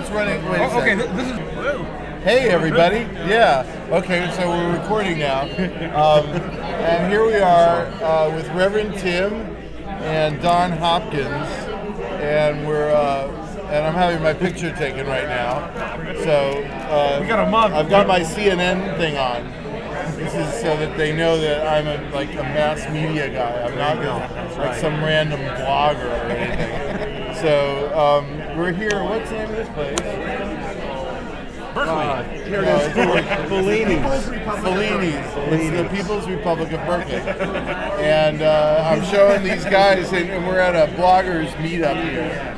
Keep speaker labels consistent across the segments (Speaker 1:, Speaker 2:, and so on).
Speaker 1: it's running. Wait a
Speaker 2: Okay,
Speaker 1: second.
Speaker 2: this is blue.
Speaker 1: Hey, everybody. Yeah. Okay, so we're recording now. And here we are with Reverend Tim and Don Hopkins. And and I'm having my picture taken right now. So
Speaker 2: We got a mug.
Speaker 1: I've got my CNN thing on. This is so that they know that I'm a mass media guy. I'm not some random blogger or anything. So we're here. What's the name of this place?
Speaker 2: Berkeley.
Speaker 1: Here it is. Fellini's. It's the People's Republic of Berkeley. And I'm showing these guys, and we're at a bloggers meetup here.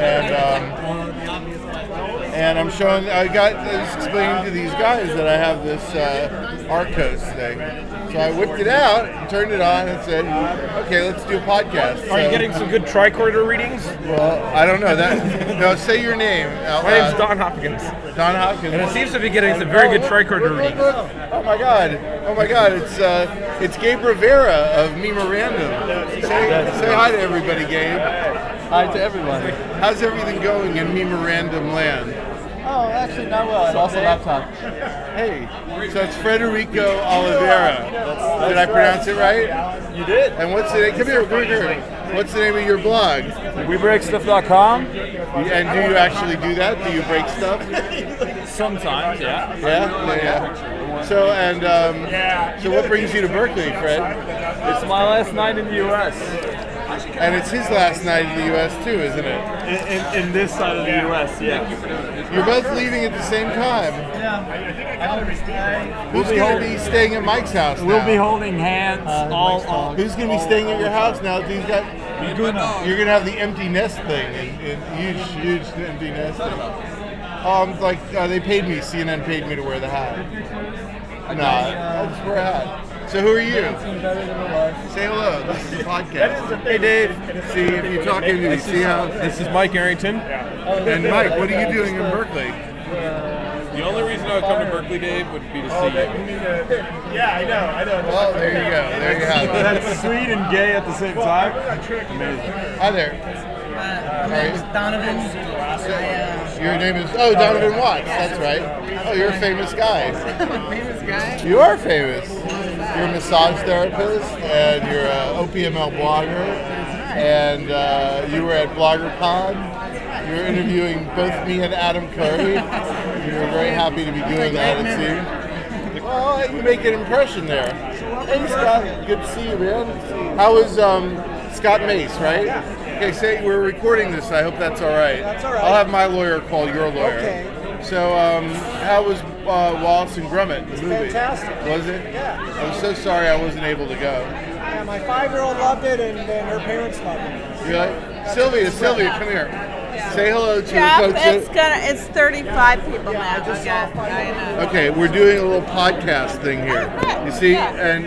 Speaker 1: And I'm showing, I was explaining to these guys that I have this Arcos thing. So I whipped it out, turned it on, and said, okay, let's do a podcast.
Speaker 2: Are you getting some good tricorder readings?
Speaker 1: Well, I don't know. No, say your name.
Speaker 2: My name's Don Hopkins.
Speaker 1: Don Hopkins.
Speaker 2: And it seems to be getting some very good tricorder readings.
Speaker 1: Oh my God! It's Gabe Rivera of Memorandum. Say hi to everybody, Gabe.
Speaker 3: Hi to everyone.
Speaker 1: How's everything going in Memorandum land?
Speaker 3: Oh, actually not well. I lost a laptop.
Speaker 1: Hey, so it's Federico Oliveira. Did I pronounce it right?
Speaker 3: You did.
Speaker 1: And what's the name? Come here. What's the name of your blog?
Speaker 3: WeBreakStuff.com.
Speaker 1: And do you actually do that? Do you break stuff?
Speaker 3: Sometimes, yeah.
Speaker 1: Yeah. So what brings you to Berkeley, Fred?
Speaker 3: It's my last night in the U.S.
Speaker 1: And it's his last night in the U.S. too, isn't it?
Speaker 3: In this side of the U.S., yeah.
Speaker 1: You're both leaving at the same time.
Speaker 3: Yeah.
Speaker 1: Who's going to be staying at Mike's house now?
Speaker 3: We'll be holding hands all.
Speaker 1: Who's going to be staying at your house now? You're going to have the empty nest thing, huge empty nest thing. They paid me. CNN paid me to wear the hat. I'll just wear a hat. So who are you? Say hello. This is a podcast.
Speaker 3: Hey, Dave.
Speaker 1: See, if you're talking to me, see how...
Speaker 2: This is Mike Arrington.
Speaker 1: And Mike, what are you doing in Berkeley?
Speaker 2: The only reason I would come to Berkeley, Dave, would be to see you.
Speaker 3: Yeah, I know.
Speaker 1: Well, there you go. There you have it.
Speaker 3: That's sweet and gay at the same time.
Speaker 1: Hi there.
Speaker 4: My name is Donovan.
Speaker 1: Your name is Donovan Watts. That's right. Oh, you're a famous guy.
Speaker 4: Famous guy?
Speaker 1: You are famous. You're a massage therapist, and you're an OPML blogger, and you were at BloggerCon. You were interviewing both me and Adam Curry. You were very happy to be doing that, it seemed. Well, you make an impression there. Hey, Scott. Good to see you, man. How was Scott Mace, right? Okay, say we're recording this. I hope that's all right.
Speaker 5: That's all right.
Speaker 1: I'll have my lawyer call your lawyer.
Speaker 5: Okay.
Speaker 1: So, how was Wallace and Gromit, the movie?
Speaker 5: Fantastic.
Speaker 1: Was it?
Speaker 5: Yeah.
Speaker 1: I'm so sorry I wasn't able to go.
Speaker 5: Yeah, my 5-year-old loved it, and then her parents loved it.
Speaker 1: Really? Sylvia, come here. Say hello to
Speaker 4: Jeff,
Speaker 1: the folks.
Speaker 4: it's 35 people now.
Speaker 1: Okay, we're doing a little podcast thing here. You see, and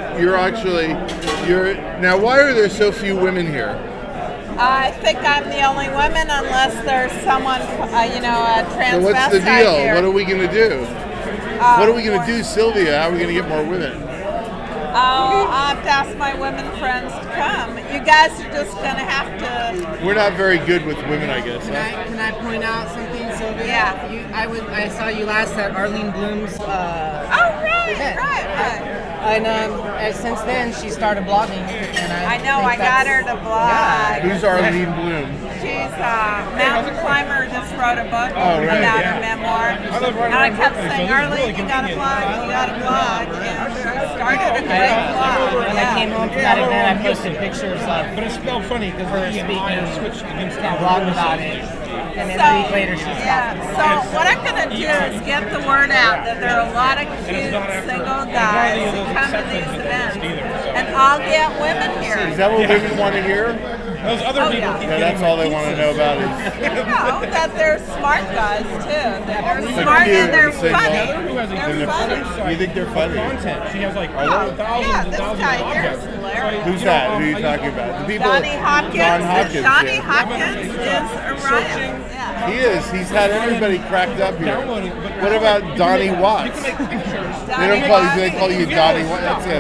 Speaker 1: now. Why are there so few women here?
Speaker 4: I think I'm the only woman, unless there's someone, a transvestite
Speaker 1: So what's the deal?
Speaker 4: here.
Speaker 1: What are we going to do? What are we going to do, Sylvia? How are we going to get more women?
Speaker 4: I'll have to ask my women friends to come. You guys are just going to have to...
Speaker 1: We're not very good with women, I guess.
Speaker 6: Can I point out something, Sylvia?
Speaker 4: Yeah.
Speaker 6: I saw you last at Arlene Bloom's event.
Speaker 4: Right.
Speaker 6: And since then, she started blogging. And
Speaker 4: I know, I got her to blog.
Speaker 1: Who's Arlene Bloom?
Speaker 4: She's a mountain climber, just wrote a book
Speaker 1: right.
Speaker 4: about her memoir. And I kept saying, Arlene, you got to blog. And she started a great blog.
Speaker 6: When I came home from that event, I posted pictures of
Speaker 2: But it's spelled funny because
Speaker 6: her speaking and blogged about it. And then a week later, she stopped.
Speaker 4: So what I'm going to do is get the word out that there are a lot of cute single guys who come to these events. And I'll get women here.
Speaker 1: Is that what women want to hear?
Speaker 2: Those other people keep
Speaker 1: Yeah, that's all they want to know about is...
Speaker 4: No, that they're smart guys too. That they're
Speaker 1: They're
Speaker 4: smart
Speaker 1: cute
Speaker 4: and they're
Speaker 1: at the same
Speaker 4: funny.
Speaker 1: time.
Speaker 4: They're funny.
Speaker 1: You think they're funny?
Speaker 2: content. She has like
Speaker 4: Oh,
Speaker 2: thousands
Speaker 4: yeah,
Speaker 2: and
Speaker 4: this
Speaker 2: thousands
Speaker 4: guy
Speaker 2: of
Speaker 4: here is
Speaker 2: objects.
Speaker 4: hilarious.
Speaker 1: Who's that? Who are you talking about? The people.
Speaker 4: Johnny Hopkins.
Speaker 1: John Hopkins.
Speaker 4: Johnny
Speaker 1: yeah.
Speaker 4: Hopkins is a riot. Yeah.
Speaker 1: He is. He's had everybody cracked up here. What about Donnie Watts?
Speaker 2: You can make pictures.
Speaker 1: They don't call you. They call you Donnie Watts. That's it.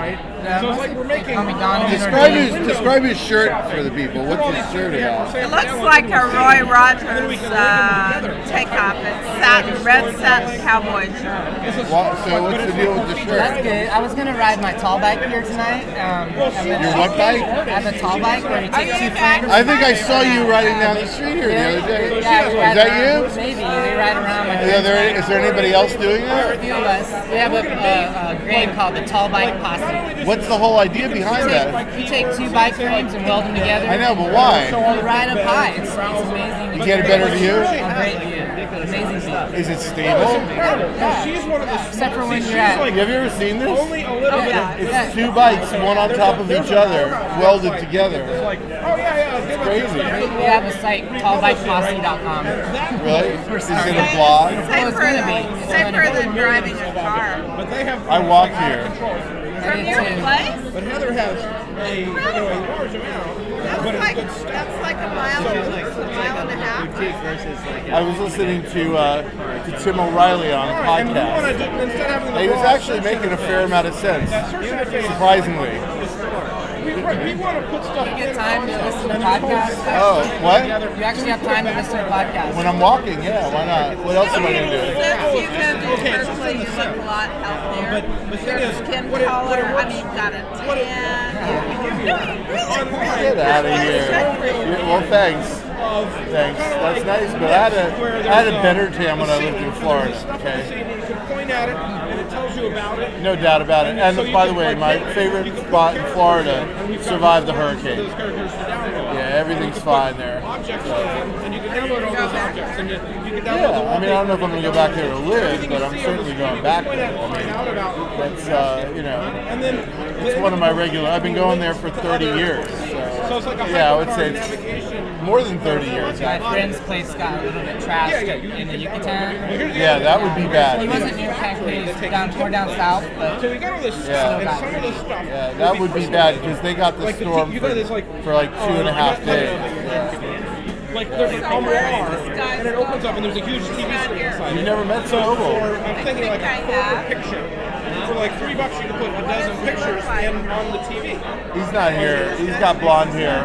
Speaker 6: Call me Donovan or Dave.
Speaker 1: Describe his shirt for the people. What's his shirt about?
Speaker 4: It looks like a Roy Rogers takeoff. It's red satin cowboy shirt.
Speaker 1: So what's the deal with the shirt?
Speaker 6: That's good. I was going to ride my tall bike here tonight.
Speaker 1: Your what bike?
Speaker 6: I have a tall bike where you take two frames.
Speaker 1: I think I saw you riding down the street here the other day.
Speaker 6: Yeah,
Speaker 1: Is that you?
Speaker 6: Maybe. We ride around.
Speaker 1: Is there anybody else doing that?
Speaker 6: A few of us. We have a grade called the Tall Bike Posse.
Speaker 1: What's the whole idea behind that?
Speaker 6: You take two bike frames and weld them together.
Speaker 1: I know, but why?
Speaker 6: You ride up high. It's amazing.
Speaker 1: You get a better view?
Speaker 6: A great view. Amazing view.
Speaker 1: Is it stable?
Speaker 6: Yeah. Except for when you're out.
Speaker 1: Have you ever seen this?
Speaker 6: Yeah.
Speaker 1: It's two bikes, one on top of each other, welded together. It's crazy.
Speaker 6: We have a site, tallbikeposse.com.
Speaker 1: Really? Is it a blog?
Speaker 4: Safer than driving a car.
Speaker 1: I walk here.
Speaker 4: From your place?
Speaker 2: But Heather has a large amount.
Speaker 4: That's like a mile and a half.
Speaker 1: I was listening to Tim O'Reilly on a podcast. He was actually making a fair amount of sense, surprisingly.
Speaker 2: We want to put stuff
Speaker 6: You get time to listen to podcasts?
Speaker 1: Oh, what?
Speaker 6: You actually have time to listen to podcasts?
Speaker 1: When I'm walking, yeah, why not? What else am I going to do?
Speaker 4: Since you've been to Berkeley, you look a lot healthier. Your skin color, you've got a tan.
Speaker 1: Get out of here. Well, thanks. Thanks. That's nice, but I had a better tan when I lived in Florida. Okay.
Speaker 2: You can point at it, and it tells you about it.
Speaker 1: No doubt about it. And by the way, my favorite spot in Florida survived the hurricane. Yeah, everything's fine there.
Speaker 2: And you can download all those objects. And you can download
Speaker 1: Yeah, I mean, I don't know if I'm going to go back there to live, but I'm certainly going back there. I mean, that's, it's one of my regular, I've been going there for 30 years. So, yeah, I would say it's more than 30 years.
Speaker 6: My friend's place got a little bit trashed in the Yucatan.
Speaker 1: Yeah, that would be bad.
Speaker 6: He wasn't near Cancun, he was more down south, but
Speaker 2: so we got all this
Speaker 1: Yeah.
Speaker 2: and some of this stuff.
Speaker 1: Yeah, that would be bad because they got the storm for like 2.5 days.
Speaker 2: Like there's an armoire, and it opens up, and there's a huge TV screen inside.
Speaker 1: You've never met Snowball?
Speaker 2: I'm thinking like a quarter picture. For like $3 you can put a dozen pictures on the TV.
Speaker 1: He's not here. He's got blonde hair.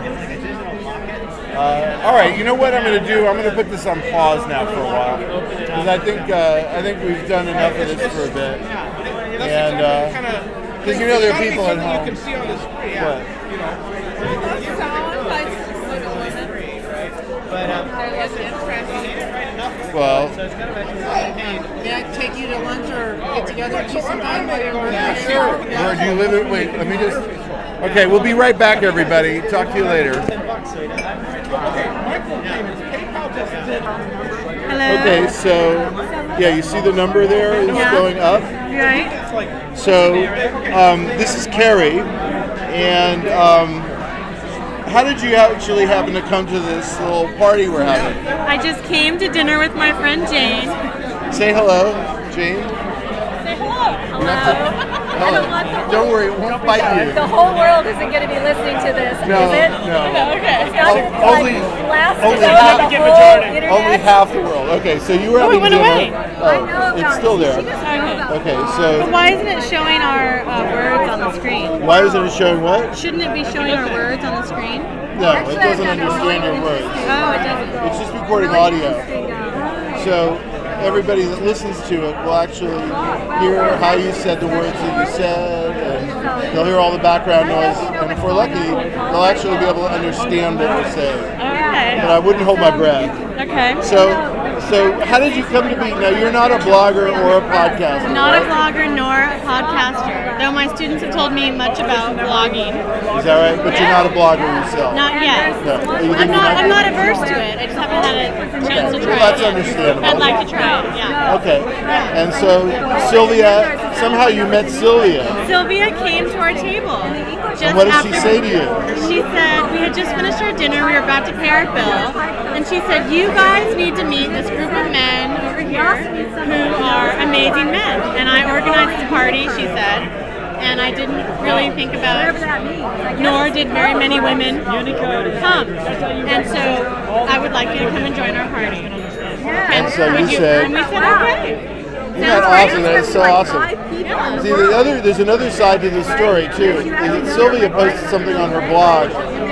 Speaker 1: All right, you know what I'm going to do? I'm going to put this on pause now for a while because I think we've done enough of this for a bit. And because there are people at home.
Speaker 2: You can see on the screen.
Speaker 1: Well,
Speaker 6: may I take you to lunch or get together at some time?
Speaker 1: yeah, sure. Or do you live it? Wait, let me just. Okay, we'll be right back, everybody. Talk to you later.
Speaker 7: Hello.
Speaker 1: Okay, so yeah, you see the number there is going up.
Speaker 7: Right.
Speaker 1: So this is Carrie, and how did you actually happen to come to this little party we're having?
Speaker 7: I just came to dinner with my friend Jane.
Speaker 1: Say hello, Jane.
Speaker 7: Say hello. Hello.
Speaker 1: Don't worry, it won't bite you.
Speaker 8: The whole world isn't going to be listening to this,
Speaker 1: No,
Speaker 8: is it?
Speaker 1: no.
Speaker 8: Okay. It's not
Speaker 1: Only-
Speaker 8: blast
Speaker 1: only
Speaker 8: it
Speaker 1: half-
Speaker 8: over the whole internet.
Speaker 1: Only half the world. Okay, so you were having
Speaker 7: went
Speaker 1: dinner.
Speaker 7: away.
Speaker 8: I know about
Speaker 1: It's still
Speaker 8: it.
Speaker 1: there.
Speaker 8: She doesn't know about
Speaker 1: Okay,
Speaker 8: it.
Speaker 1: so
Speaker 7: Why isn't it showing our words on the screen?
Speaker 1: why isn't it showing what?
Speaker 7: Shouldn't it be showing our words on the screen?
Speaker 1: No, it doesn't understand your words.
Speaker 7: Oh, it doesn't.
Speaker 1: It's just recording audio. So everybody that listens to it will actually hear how you said the words that you said, and they'll hear all the background noise. And if we're lucky, they'll actually be able to understand what we're saying.
Speaker 7: Okay.
Speaker 1: But I wouldn't hold my breath.
Speaker 7: Okay.
Speaker 1: So how did you come to be? Now you're not a blogger or a podcaster.
Speaker 7: Not a
Speaker 1: right?
Speaker 7: blogger nor a podcaster, though my students have told me much about blogging.
Speaker 1: Is that right? But you're not a blogger yourself.
Speaker 7: Not yet.
Speaker 1: No. You think
Speaker 7: I'm
Speaker 1: you
Speaker 7: not
Speaker 1: might be?
Speaker 7: averse to it. I just haven't had a chance to try
Speaker 1: Well, that's
Speaker 7: it.
Speaker 1: understandable.
Speaker 7: I'd like to try it, yeah.
Speaker 1: Okay. And so Sylvia, somehow you met Sylvia.
Speaker 7: Sylvia came to our table. Just
Speaker 1: And what did she
Speaker 7: after-
Speaker 1: say to you?
Speaker 7: She said, we had just finished our dinner, we were about to pay our bill, and she said, you guys need to meet this group of men over here who are amazing men. And I organized this party, she said, and I didn't really think about it, nor did very many women come. And so I would like you to come and join our party.
Speaker 1: And so you
Speaker 7: And
Speaker 1: said,
Speaker 7: we said, okay.
Speaker 1: Isn't that awesome? That is so awesome. See, there's another side to this story too. Sylvia posted something on her blog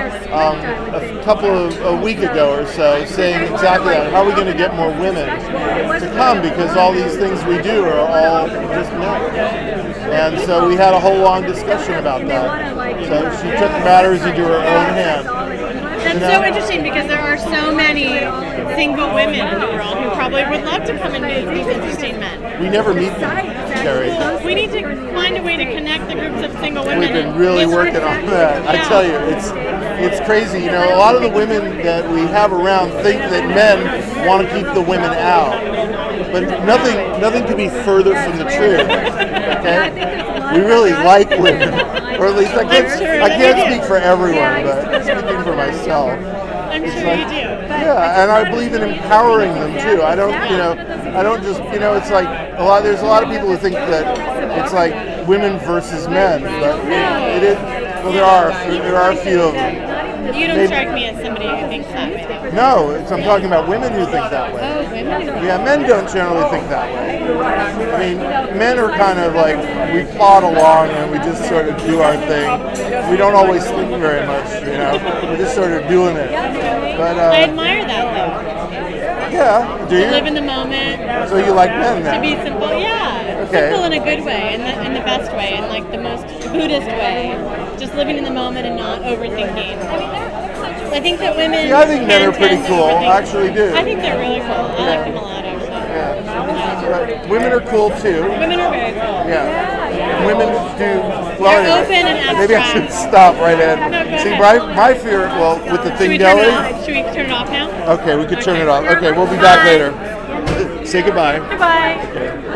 Speaker 1: a week ago or so, saying exactly that. How are we going to get more women to come? Because all these things we do are all just men. And so we had a whole long discussion about that. So she took matters into her own hands.
Speaker 7: That's so interesting because there are so many single women in the world who probably would love to come and meet these interesting men.
Speaker 1: We never meet them, Carrie.
Speaker 7: We need to find a way to connect the groups of single women.
Speaker 1: We've been really working on that. I tell you, it's crazy. You know, a lot of the women that we have around think that men want to keep the women out, but nothing could be further from the truth. Okay, we really like women, or at least I can't speak for everyone, but speaking for myself.
Speaker 7: I'm sure you do.
Speaker 1: Yeah, and I believe in empowering them too. I don't just, it's like there's a lot of people who think that it's like women versus men, but it is. Well, there are a few of them.
Speaker 7: You don't strike me as somebody who thinks that way.
Speaker 1: No, I'm talking about women who think that way.
Speaker 7: Oh, women.
Speaker 1: Yeah, men don't generally think that way. I mean, men are kind of like, we plod along and we just sort of do our thing. We don't always think very much, We're just sort of doing it. But
Speaker 7: I admire that, though.
Speaker 1: Yeah, do you?
Speaker 7: To live in the moment.
Speaker 1: So you like men then?
Speaker 7: To be simple, yeah.
Speaker 1: Okay.
Speaker 7: Simple in a good way, in the best way, in like the most Buddhist way. Just living in the moment and not overthinking. I think that women.
Speaker 1: Yeah, I think men are pretty cool. I actually do.
Speaker 7: I think they're really cool. I like them a lot, actually.
Speaker 1: Yeah. But women are cool too.
Speaker 7: Women are very cool.
Speaker 1: Yeah. Women do.
Speaker 7: Well, they're open and abstract.
Speaker 1: Maybe I should stop right in.
Speaker 7: No, go
Speaker 1: See,
Speaker 7: ahead.
Speaker 1: my fear, with the thing
Speaker 7: Should
Speaker 1: going.
Speaker 7: we turn it off now?
Speaker 1: Okay, we could turn it off. Okay, we'll be back later. Say goodbye.
Speaker 7: Goodbye.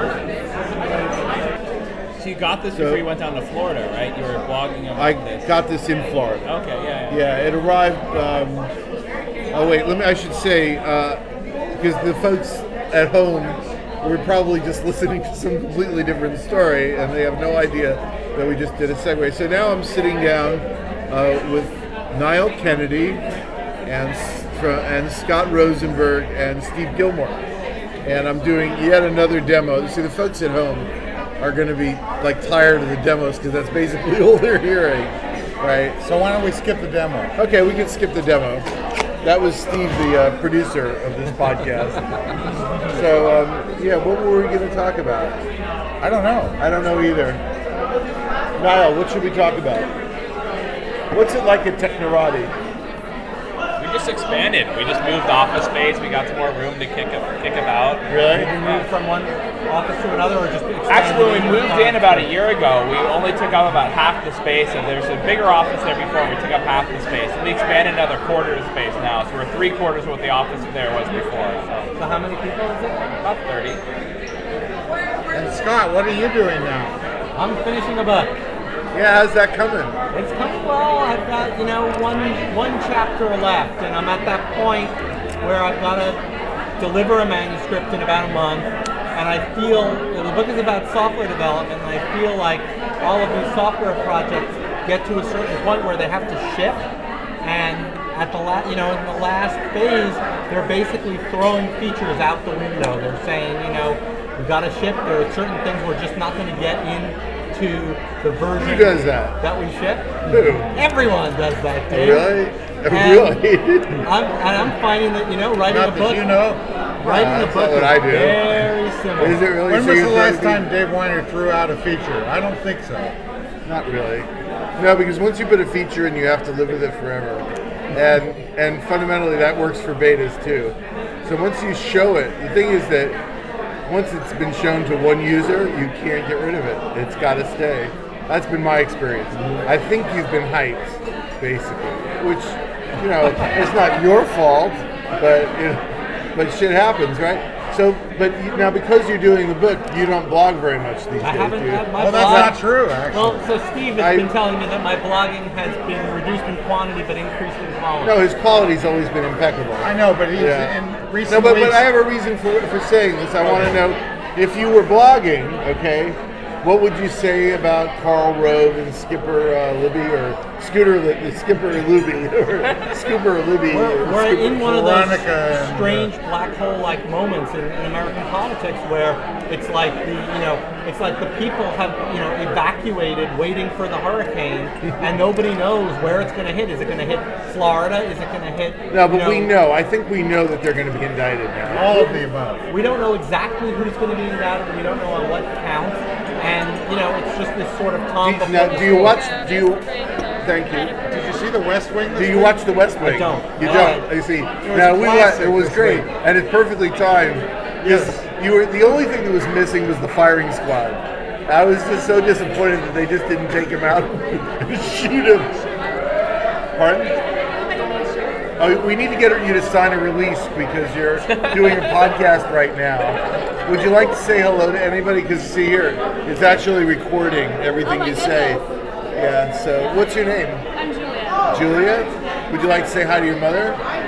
Speaker 9: So you got this before you went down to Florida, right? You were blogging about this.
Speaker 1: I got this in Florida.
Speaker 9: Okay, yeah.
Speaker 1: Yeah, it arrived. I should say, because the folks at home were probably just listening to some completely different story, and they have no idea that we just did a segue. So now I'm sitting down with Niall Kennedy and Scott Rosenberg and Steve Gilmore, and I'm doing yet another demo. See, the folks at home are going to be like tired of the demos because that's basically all they're hearing, right?
Speaker 10: So why don't we skip the demo?
Speaker 1: Okay, we can skip the demo. That was Steve, the producer of this podcast. So, what were we going to talk about?
Speaker 10: I don't know.
Speaker 1: I don't know either. Niall, what should we talk about? What's it like at Technorati?
Speaker 9: We just expanded. We just moved office space. We got some more room to kick about.
Speaker 1: Really?
Speaker 6: Did you move from one office to another, or just expanded?
Speaker 9: Actually, when we moved in about a year ago, we only took up about half the space, and there's a bigger office there before. We took up half the space, and we expanded another quarter of the space now. So we're 3/4 of what the office there was before.
Speaker 6: So how many people is it?
Speaker 9: About 30.
Speaker 10: And Scott, what are you doing now?
Speaker 6: I'm finishing a book.
Speaker 1: Yeah, how's that coming?
Speaker 6: It's coming well. I've got, one chapter left, and I'm at that point where I've got to deliver a manuscript in about a month, and I feel, the book is about software development, and I feel like all of these software projects get to a certain point where they have to ship, and at the in the last phase, they're basically throwing features out the window. They're saying, we've got to ship, there are certain things we're just not going to get into the version
Speaker 1: Who does that?
Speaker 6: that we ship.
Speaker 1: Who?
Speaker 6: Everyone does that, Dave.
Speaker 1: Really?
Speaker 6: And I'm finding that, writing
Speaker 10: Not
Speaker 6: a book.
Speaker 10: that
Speaker 6: Writing a book
Speaker 1: what
Speaker 6: is
Speaker 1: I do.
Speaker 6: very similar.
Speaker 1: Is it really?
Speaker 10: When
Speaker 1: So
Speaker 10: was
Speaker 1: you're
Speaker 10: the last
Speaker 1: trying
Speaker 10: time Dave Weiner threw out a feature? I don't think so.
Speaker 1: Not really. No, because once you put a feature in, you have to live with it forever. And fundamentally, that works for betas too. So once you show it, the thing is that once it's been shown to one user, you can't get rid of it. It's got to stay. That's been my experience. I think you've been hyped, basically, which, it's not your fault, but shit happens, right? So, now because you're doing the book, you don't blog very much these days,
Speaker 6: I haven't
Speaker 1: do you?
Speaker 6: had my
Speaker 10: Well,
Speaker 6: blog.
Speaker 10: that's not true, actually.
Speaker 6: Well, so Steve has been telling me that my blogging has been reduced in quantity but increased in quality.
Speaker 1: No, his quality's always been impeccable.
Speaker 10: I know, but he's in recent
Speaker 1: No, but
Speaker 10: weeks.
Speaker 1: I have a reason for saying this. I want to know if you were blogging, okay, What would you say about Karl Rove and Skipper Libby or Skipper Libby or Skipper Libby?
Speaker 6: We're in one of those
Speaker 10: Veronica and,
Speaker 6: strange black hole-like moments in American politics where it's like it's like the people have evacuated, waiting for the hurricane, and nobody knows where it's going to hit. Is it going to hit Florida? Is it going to hit?
Speaker 1: No, but we know. I think we know that they're going to be indicted now.
Speaker 10: All of the above.
Speaker 6: We don't know exactly who's going to be indicted. We don't know on what counts, and it's just this sort of Tom.
Speaker 1: Now, do you watch? Thank you.
Speaker 10: Did you see The West Wing?
Speaker 1: Do you watch The West Wing?
Speaker 6: I don't.
Speaker 1: You don't. You see. Now we watched. It was great, and it's perfectly timed. Yes. You were the only thing that was missing was the firing squad. I was just so disappointed that they just didn't take him out and shoot him. Pardon? Oh, we need to get you to sign a release because you're doing a podcast right now. Would you like to say hello to anybody? Because see here, it's actually recording everything you say. Yeah. So, what's your name?
Speaker 8: I'm Julia.
Speaker 1: Julia? Would you like to say hi to your mother?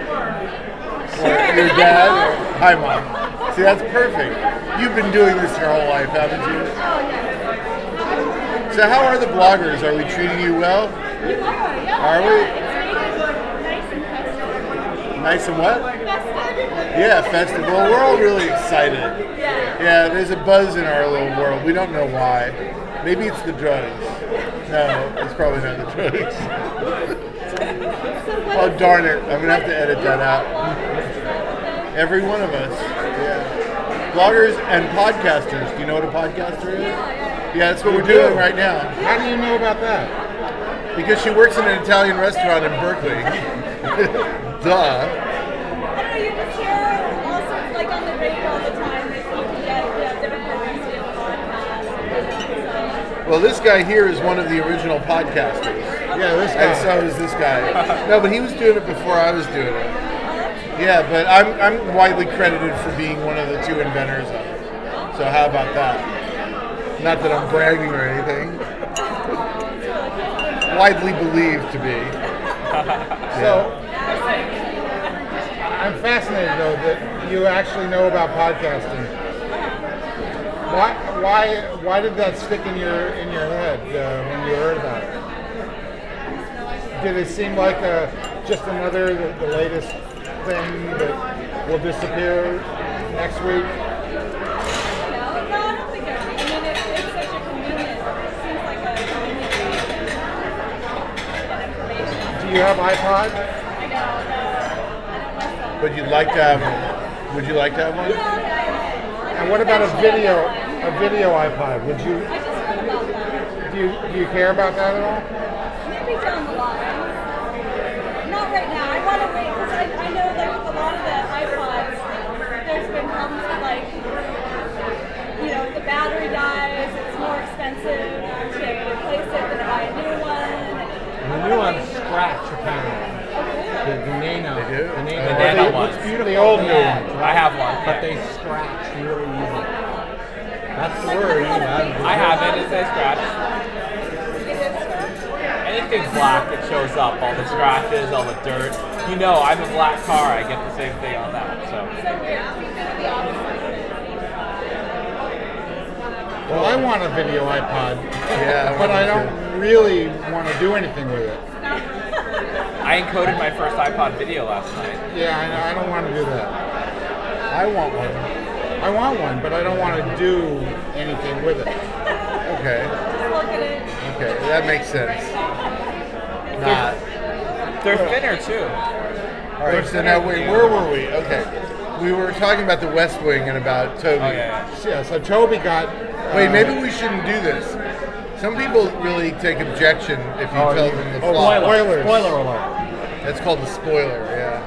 Speaker 1: Or your dad? Or, hi, Mom. See, that's perfect. You've been doing this your whole life, haven't you?
Speaker 8: Oh, yeah.
Speaker 1: So how are the bloggers? Are we treating you well?
Speaker 8: You are, yeah.
Speaker 1: Are we?
Speaker 8: Nice and festive.
Speaker 1: Nice and what?
Speaker 8: Festive.
Speaker 1: Yeah, festive. Well, we're all really excited.
Speaker 8: Yeah.
Speaker 1: Yeah, there's a buzz in our little world. We don't know why. Maybe it's the drugs. No, it's probably not the drugs. Oh, darn it. I'm going to have to edit that out. Every one of us. Yeah. Bloggers and podcasters. Do you know what a podcaster is? Yeah, that's what we're doing right now.
Speaker 10: How do you know about that?
Speaker 1: Because she works in an Italian restaurant in Berkeley. Duh.
Speaker 8: I don't know, you just hear all sorts, like on the radio all the time, that you can get different publicity on podcasts.
Speaker 1: Well, this guy here is one of the original podcasters.
Speaker 10: Yeah, this guy.
Speaker 1: And so is this guy. No, but he was doing it before I was doing it. Yeah, but I'm widely credited for being one of the two inventors of it. So how about that? Not that I'm bragging or anything. Widely believed to be.
Speaker 10: So, I'm fascinated though that you actually know about podcasting. Why did that stick in your head when you heard about it? Did it seem like just another the latest thing that will disappear next week?
Speaker 8: No, I don't think it. I mean, it's such a convenient. It seems like a convenient way to get information.
Speaker 10: Do you have iPod?
Speaker 8: I don't mess up.
Speaker 1: But you'd like to have one. Would you like to have one?
Speaker 8: Yeah.
Speaker 10: And what about a video iPod? Would you?
Speaker 8: I just heard about that.
Speaker 10: Do you care about that at all?
Speaker 8: Maybe down the line. Not right now. I want to wait because I know like with a lot of the iPods, there's been problems with like, if the battery dies, it's more expensive to replace it than to buy a new one.
Speaker 6: The new one's scratch apparently. The Nano.
Speaker 1: They do?
Speaker 6: The
Speaker 9: The Nano ones.
Speaker 6: Looks beautiful.
Speaker 10: The old
Speaker 6: on
Speaker 10: new
Speaker 6: ad,
Speaker 10: one.
Speaker 6: right?
Speaker 9: I have one.
Speaker 6: But they scratch really easy. That's the word.
Speaker 9: I have it. It says scratch. Anything black, it shows up. All the scratches, all the dirt. You know, I have a black car. I get the same thing on that. So.
Speaker 10: Well, I want a video iPod.
Speaker 1: Yeah,
Speaker 10: But I don't really want to do anything with it.
Speaker 9: I encoded my first iPod video last night.
Speaker 10: Yeah, I don't want to do that.
Speaker 1: I want one.
Speaker 10: I want one, but I don't want to do anything with it.
Speaker 1: Okay.
Speaker 8: Just look at it.
Speaker 1: Okay, that makes sense. Not.
Speaker 9: They're thinner too.
Speaker 1: All right, so now wait, where were we? Okay. We were talking about the West Wing and about Toby.
Speaker 9: Oh yeah.
Speaker 10: Yeah, so Toby got...
Speaker 1: Wait, maybe we shouldn't do this. Some people really take objection if you tell them the plot.
Speaker 10: spoilers.
Speaker 6: Spoiler alert.
Speaker 1: That's called the spoiler, yeah.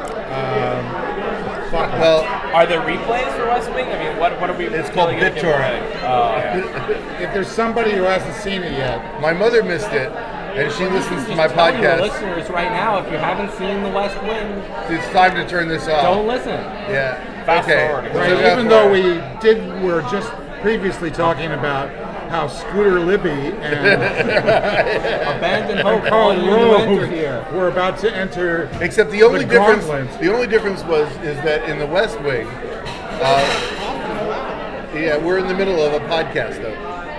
Speaker 10: Fuck.
Speaker 1: Well,
Speaker 9: Are there replays for West Wing? I mean, what are we?
Speaker 1: It's called
Speaker 9: really gonna give
Speaker 1: BitTorrent.
Speaker 9: away? Oh yeah.
Speaker 10: If there's somebody who hasn't seen it yet,
Speaker 1: my mother missed it, and she listens to my
Speaker 6: Just tell your
Speaker 1: podcast.
Speaker 6: listeners right now, if you haven't seen The West Wing,
Speaker 1: It's time to turn this off.
Speaker 6: don't listen.
Speaker 1: Yeah.
Speaker 9: Fast
Speaker 1: okay.
Speaker 9: forward.
Speaker 1: So
Speaker 10: right,
Speaker 1: fast
Speaker 10: even though
Speaker 1: forward.
Speaker 10: we were just previously talking about how Scooter Libby and
Speaker 6: Abandon hope.
Speaker 10: Karl
Speaker 6: All you new enter
Speaker 10: Rove
Speaker 6: here.
Speaker 10: were about to enter.
Speaker 1: Except the only
Speaker 10: The
Speaker 1: difference,
Speaker 10: gauntlet.
Speaker 1: the only difference is that in the West Wing, yeah, we're in the middle of a podcast though.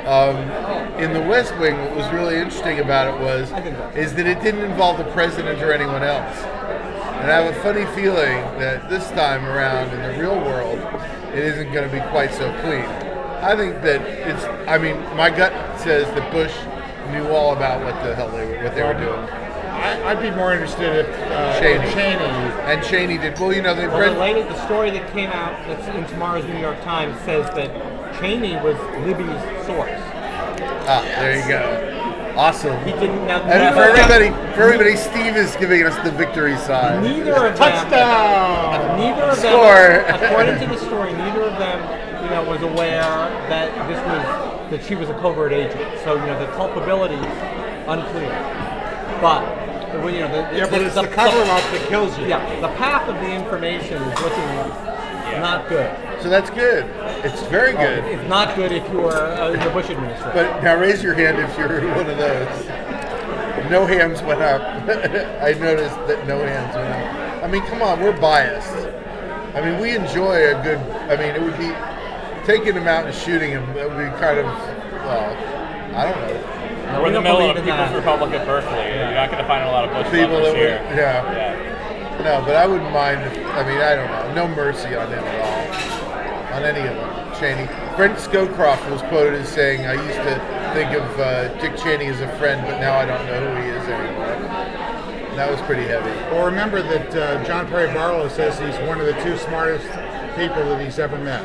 Speaker 1: In the West Wing, what was really interesting about it is that it didn't involve the president or anyone else. And I have a funny feeling that this time around in the real world, it isn't going to be quite so clean. I think that my gut says that Bush knew all about what the hell they were doing.
Speaker 10: I'd be more interested if Cheney did. Well,
Speaker 6: The story that came out that's in tomorrow's New York Times says that Cheney was Libby's source.
Speaker 1: There you go. Awesome.
Speaker 6: He didn't. Now,
Speaker 1: And for everybody, Steve is giving us the victory sign.
Speaker 6: Neither of
Speaker 10: Touchdown!
Speaker 6: Neither of
Speaker 1: Score.
Speaker 6: them, according to the story, neither of them, was aware that that she was a covert agent. So, the culpability unclear. But
Speaker 10: it's the cover-up that kills you.
Speaker 6: Yeah, the path of the information is looking not good.
Speaker 1: So that's good. It's very good.
Speaker 6: It's not good if you're in the Bush administration.
Speaker 1: But now raise your hand if you're one of those. No hands went up. I noticed that no hands went up. I mean, come on, we're biased. I mean, we enjoy a good. I mean, it would be taking him out and shooting him. It would be kind of, I don't know.
Speaker 9: We're in the middle of the People's Republic of Berkeley. You're not going to find a lot of Bush
Speaker 1: people
Speaker 9: lovers here.
Speaker 1: Yeah. No, but I wouldn't mind. I don't know. No mercy on him at all. On any of them. Cheney. Brent Scowcroft was quoted as saying, "I used to think of Dick Cheney as a friend, but now I don't know who he is anymore." That was pretty heavy.
Speaker 10: Well, remember that John Perry Barlow says he's one of the 2 smartest people that he's ever met.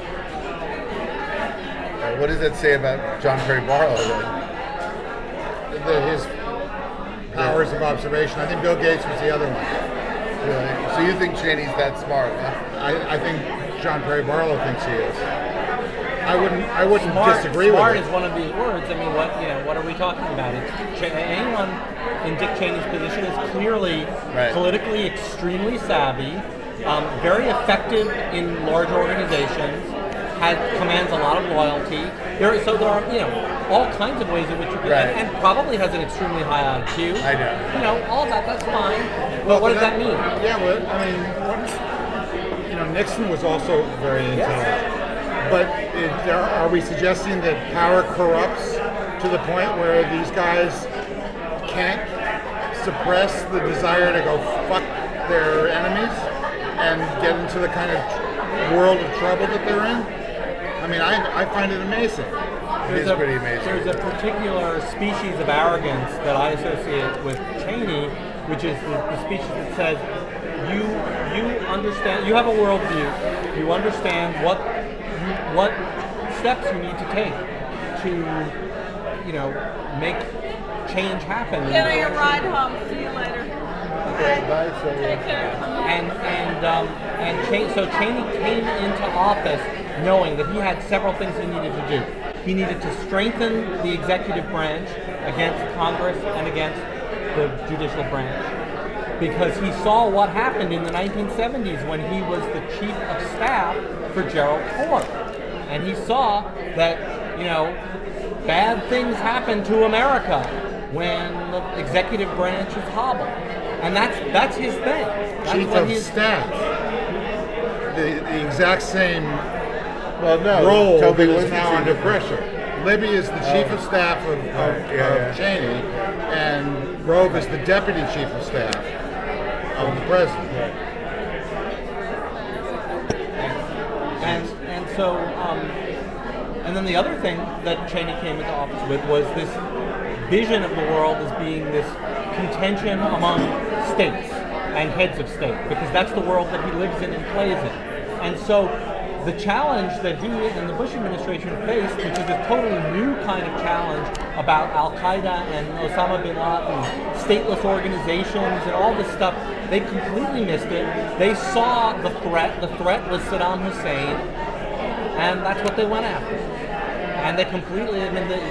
Speaker 1: What does that say about John Perry Barlow then?
Speaker 10: His powers of observation. I think Bill Gates was the other one.
Speaker 1: Really? So you think Cheney's that smart? Huh?
Speaker 10: I think John Perry Barlow thinks he is. I wouldn't disagree
Speaker 6: smart
Speaker 10: with it.
Speaker 6: Smart is one of the words. I mean, what are we talking about? Anyone in Dick Cheney's position is clearly politically extremely savvy, very effective in large organizations, commands a lot of loyalty. There are all kinds of ways in which you can, and probably has an extremely high IQ.
Speaker 1: I know.
Speaker 6: All of that's fine. Well, what does that mean?
Speaker 10: Yeah, well, I mean, Nixon was also very intelligent. But are we suggesting that power corrupts to the point where these guys can't suppress the desire to go fuck their enemies and get into the kind of world of trouble that they're in? I mean, I find it amazing.
Speaker 1: It is pretty amazing.
Speaker 6: There's a particular species of arrogance that I associate with Cheney, which is the species that says, you understand, you have a worldview, you understand what steps you need to take to, make change happen.
Speaker 4: Get on your ride home. See you later.
Speaker 1: Okay, bye.
Speaker 4: Take care.
Speaker 6: So Cheney came into office knowing that he had several things he needed to do. He needed to strengthen the executive branch against Congress and against the judicial branch, because he saw what happened in the 1970s when he was the chief of staff for Gerald Ford. And he saw that, bad things happen to America when the executive branch is hobbled. And that's his thing. That's
Speaker 10: chief of staff. The exact same role that is now under pressure. Libby is the chief of staff of Cheney, and Rove is the deputy chief of staff of the president.
Speaker 6: And then the other thing that Cheney came into office with was this vision of the world as being this contention among states and heads of state, because that's the world that he lives in and plays in. And so the challenge that he and the Bush administration faced, which is a totally new kind of challenge about Al-Qaeda and Osama bin Laden, stateless organizations and all this stuff, they completely missed it. They saw the threat. The threat was Saddam Hussein, and that's what they went after. And they completely,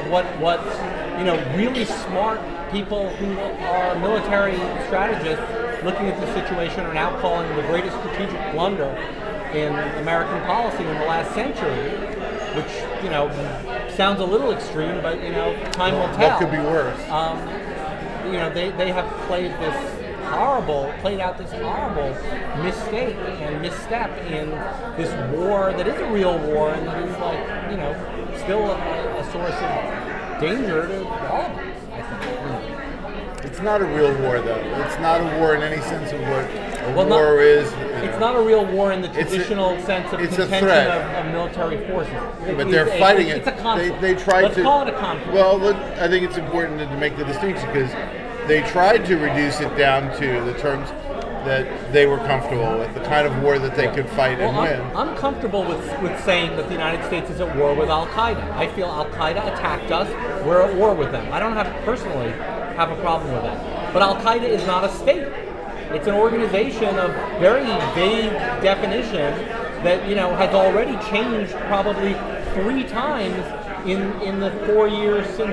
Speaker 6: really smart people who are military strategists looking at the situation are now calling the greatest strategic blunder in American policy in the last century, which, sounds a little extreme, but, time will tell.
Speaker 1: What could be worse?
Speaker 6: They have played this played out this horrible mistake and misstep in this war that is a real war and that is still a source of danger to all of us, I think.
Speaker 1: It's not a real war, though. It's not a war in any sense of what a
Speaker 6: Well,
Speaker 1: war is.
Speaker 6: It's not a real war in the
Speaker 1: It's a-
Speaker 6: traditional sense of
Speaker 1: it's a
Speaker 6: contention
Speaker 1: threat.
Speaker 6: of military forces.
Speaker 1: But they're fighting
Speaker 6: It's
Speaker 1: it.
Speaker 6: a conflict.
Speaker 1: They tried
Speaker 6: Let's
Speaker 1: to
Speaker 6: call it a conflict.
Speaker 1: Well, I think it's important to make the distinction because they tried to reduce it down to the terms that they were comfortable with, the kind of war that they could fight and win.
Speaker 6: I'm comfortable with saying that the United States is at war with Al Qaeda. I feel Al Qaeda attacked us. We're at war with them. I don't personally have a problem with that. But Al Qaeda is not a state. It's an organization of very vague definition that has already changed probably 3 times in the 4 years since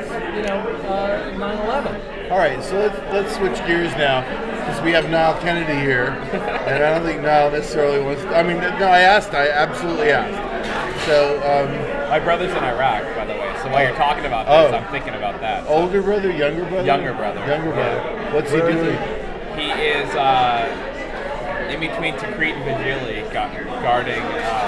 Speaker 6: 9/11.
Speaker 1: All right, so let's switch gears now, because we have Niall Kennedy here, and I don't think Niall necessarily wants to, I absolutely asked. So,
Speaker 9: my brother's in Iraq, by the way, so while you're talking about this, I'm thinking about that.
Speaker 1: Older brother, younger brother?
Speaker 9: Younger brother.
Speaker 1: Younger brother.
Speaker 9: Yeah.
Speaker 1: What's he doing?
Speaker 9: He is in between Tikrit and Bijili, guarding,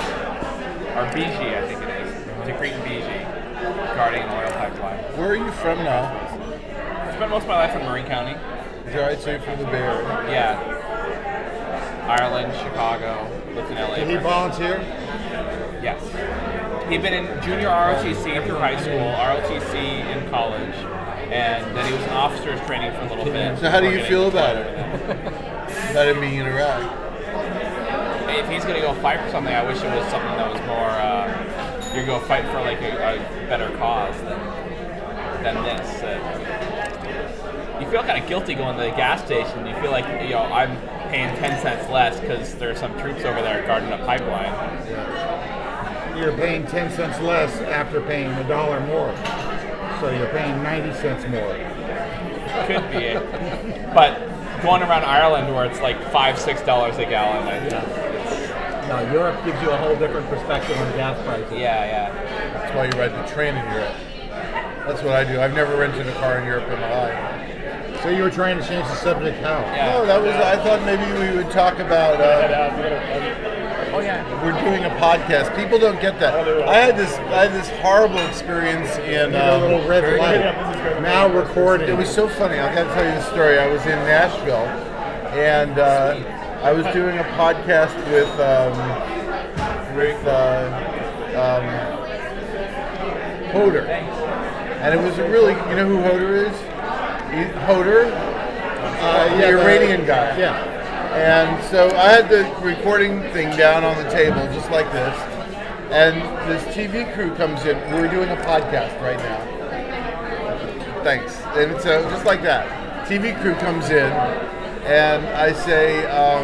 Speaker 9: or Biji, I think it is. Tikrit and Biji, guarding an oil pipeline.
Speaker 1: Where are you from now?
Speaker 9: I spent most of my life in Marin County.
Speaker 1: Is that right? So you're from the Bay Area?
Speaker 9: Yeah. Ireland, Chicago, lived in LA.
Speaker 10: Did he volunteer?
Speaker 9: Yes. He'd been in junior ROTC through high school, ROTC in college, and then he was in officers training for a little bit.
Speaker 1: So how do you feel about it? About him being in Iraq?
Speaker 9: If he's going to go fight for something, I wish it was something that was more, you go fight for like a better cause than this. You feel kind of guilty going to the gas station. You feel like, I'm paying 10 cents less because there's some troops over there guarding a pipeline.
Speaker 10: You're paying 10 cents less after paying $1 more. So you're paying 90 cents more.
Speaker 9: Could be it. But going around Ireland where it's like $5-6 a gallon,
Speaker 6: No, Europe gives you a whole different perspective on gas prices.
Speaker 9: Yeah.
Speaker 1: That's why you ride the train in Europe. That's what I do. I've never rented a car in Europe in my life.
Speaker 10: So you were trying to change the subject how?
Speaker 1: No, I thought maybe we would talk about, we're doing a podcast. People don't get that. I had this horrible experience in,
Speaker 10: a little red light. Now recording.
Speaker 1: It was so funny. I got to tell you the story. I was in Nashville, and I was doing a podcast with Hoder, and it was a really, you know who Hoder is? Hoder, the Iranian guy.
Speaker 10: Yeah.
Speaker 1: And so I had the recording thing down on the table, just like this, and this TV crew comes in. We're doing a podcast right now. Thanks. And so just like that, TV crew comes in, and I say,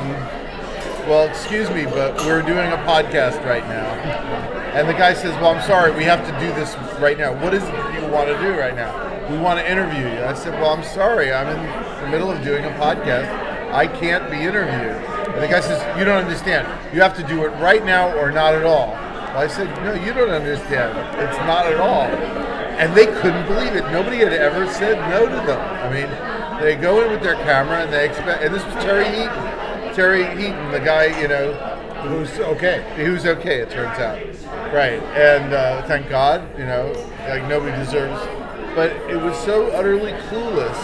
Speaker 1: well, excuse me, but we're doing a podcast right now. And the guy says, well, I'm sorry, we have to do this right now. What is it you want to do right now? We want to interview you. I said, well, I'm sorry, I'm in the middle of doing a podcast. I can't be interviewed. And the guy says, you don't understand. You have to do it right now or not at all. I said, no, you don't understand. It's not at all. And they couldn't believe it. Nobody had ever said no to them. I mean, they go in with their camera and they expect, and this was Terry Heaton. Terry Heaton, the guy,
Speaker 10: who's okay.
Speaker 1: Who's okay, it turns out. Right. And thank God, like nobody deserves. But it was so utterly clueless.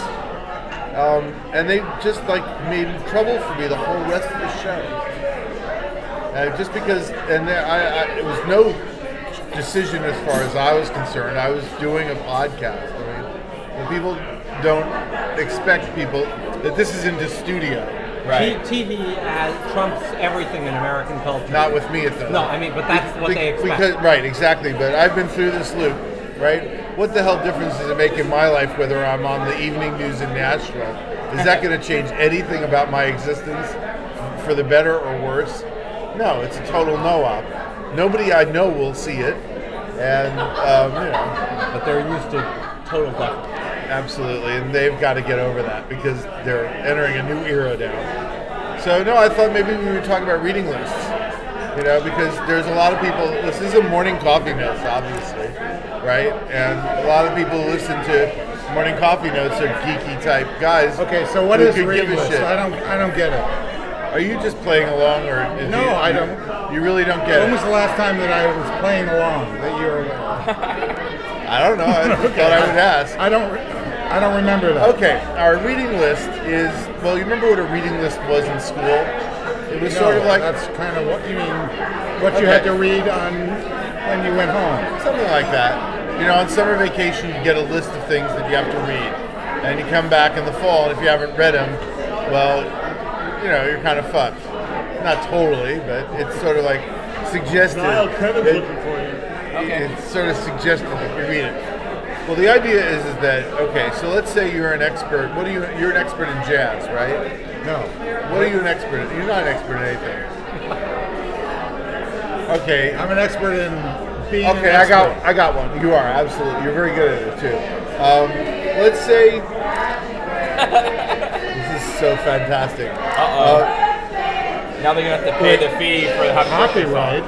Speaker 1: And they just made trouble for me the whole rest of the show. Just because, and it was no decision as far as I was concerned. I was doing a podcast. I mean, people don't expect people that this is in the studio. Right.
Speaker 6: TV trumps everything in American culture.
Speaker 1: Not with me, it does.
Speaker 6: No, I mean, but that's what they expect.
Speaker 1: Right, exactly. But I've been through this loop, right? What the hell difference does it make in my life whether I'm on the evening news in Nashville? Is that going to change anything about my existence for the better or worse? No, it's a total no-op. Nobody I know will see it, and
Speaker 6: But they're used to total deafness.
Speaker 1: Absolutely, and they've got to get over that because they're entering a new era now. So no, I thought maybe we would talk about reading lists, because there's a lot of people. This is a morning coffee mess, obviously, right? And a lot of people listen to Morning Coffee Notes are geeky type guys.
Speaker 10: Okay, so what
Speaker 1: who
Speaker 10: is
Speaker 1: could
Speaker 10: reading
Speaker 1: give a
Speaker 10: list?
Speaker 1: shit.
Speaker 10: I don't get it.
Speaker 1: Are you just playing along, or
Speaker 10: No, I don't.
Speaker 1: You really don't get
Speaker 10: When
Speaker 1: it.
Speaker 10: was the last time that I was playing along that you were aware of?
Speaker 1: I don't know. I thought I would ask.
Speaker 10: I don't remember that.
Speaker 1: Okay, our reading list is, well, you remember what a reading list was in school? It was sort of like,
Speaker 10: that's kind of what you mean. What you had to read on when you went home.
Speaker 1: something like that. You know, on summer vacation, you get a list of things that you have to read. And you come back in the fall, and if you haven't read them, well, you know, you're kind of fucked. Not totally, but it's sort of like suggested.
Speaker 3: Niall, Kevin's
Speaker 1: that-
Speaker 3: looking for you.
Speaker 1: It's sort of suggested that you read it. Well, the idea is that, okay, so let's say you're an expert. You're an expert in jazz, right?
Speaker 10: No.
Speaker 1: What are you an expert in? You're not an expert in anything. Okay.
Speaker 10: I'm an expert in being an
Speaker 1: Okay,
Speaker 10: expert.
Speaker 1: I got one. You are, absolutely. You're very good at it, too. Let's say... This is so fantastic.
Speaker 9: Now they're gonna have to pay the fee for the
Speaker 10: Copyright.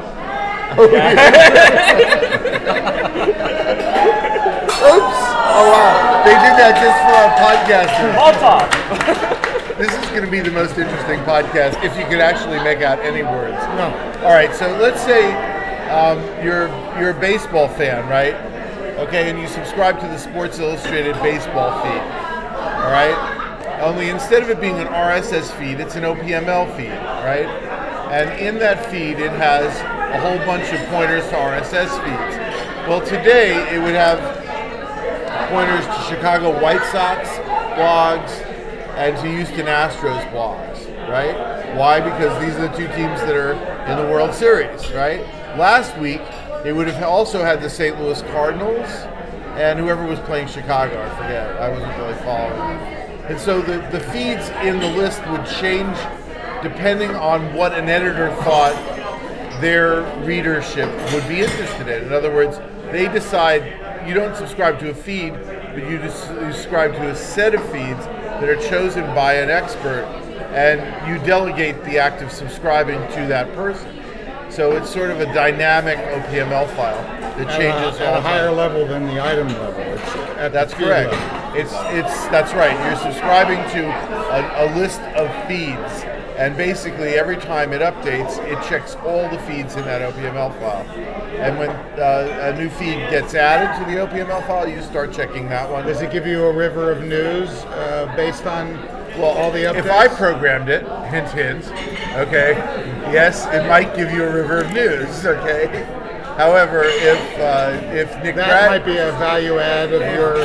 Speaker 1: Oops! Oh, wow. They did that just for our podcasters.
Speaker 3: Hold on.
Speaker 1: This is going to be the most interesting podcast if you could actually make out any words.
Speaker 10: No.
Speaker 1: All right, so let's say you're a baseball fan, right? Okay, and you subscribe to the Sports Illustrated baseball feed. All right? Only instead of it being an RSS feed, it's an OPML feed, right? And in that feed, it has a whole bunch of pointers to RSS feeds. Well, today it would have pointers to Chicago White Sox blogs and to Houston Astros blogs, right? Why? Because these are the two teams that are in the World Series, right? Last week, it would have also had the St. Louis Cardinals and whoever was playing Chicago, I forget. I wasn't really following. And so the feeds in the list would change depending on what an editor thought their readership would be interested in. In other words, they decide you don't subscribe to a feed, but you just subscribe to a set of feeds that are chosen by an expert, and you delegate the act of subscribing to that person. So it's sort of a dynamic OPML file that changes
Speaker 10: at
Speaker 1: all
Speaker 10: a
Speaker 1: the
Speaker 10: higher
Speaker 1: time.
Speaker 10: level than the item level. It's at
Speaker 1: That's
Speaker 10: the feed
Speaker 1: correct.
Speaker 10: level.
Speaker 1: That's right. You're subscribing to a list of feeds, and basically every time it updates, it checks all the feeds in that OPML file. And when a new feed gets added to the OPML file, you start checking that one.
Speaker 10: Does it give you a river of news based on all the updates?
Speaker 1: If I programmed it, hint, hint, okay, yes, it might give you a river of news, okay. However, if Nick
Speaker 10: that might be a value add of your.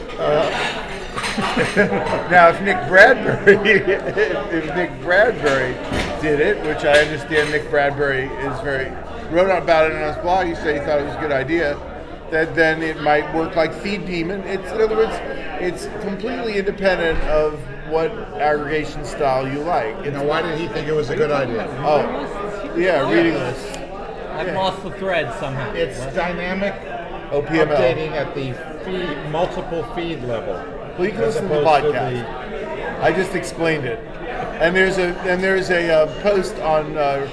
Speaker 1: Now, if Nick Bradbury did it, which I understand Nick Bradbury wrote about it on his blog. He said he thought it was a good idea. That then it might work like Feed Demon. In other words, it's completely independent of what aggregation style you like.
Speaker 10: Why did he think it was a good idea?
Speaker 1: Oh, yeah, reading list.
Speaker 6: I've lost the thread somehow.
Speaker 10: It's dynamic
Speaker 1: OPML.
Speaker 10: updating at the multiple feed level.
Speaker 1: Well, you can
Speaker 10: as
Speaker 1: listen to the
Speaker 10: opposed to
Speaker 1: podcast. I just explained it. And there's a post on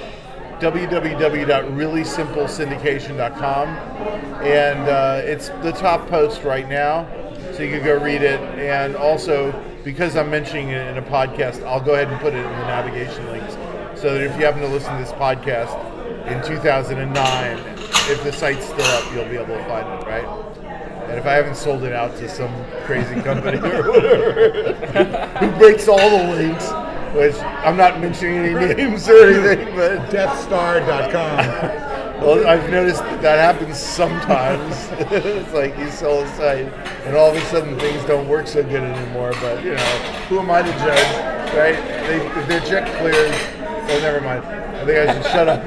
Speaker 1: www.reallysimplesyndication.com, and it's the top post right now, so you can go read it. And also, because I'm mentioning it in a podcast, I'll go ahead and put it in the navigation links, so that if you happen to listen to this podcast in 2009, if the site's still up, you'll be able to find it, right? And if I haven't sold it out to some crazy company or whatever who breaks all the links, which I'm not mentioning any names or anything, but
Speaker 10: Deathstar.com.
Speaker 1: Well, I've noticed that happens sometimes. It's like you sell a site, and all of a sudden things don't work so good anymore. But who am I to judge, right? If their check clears, well, never mind. I think I should shut up.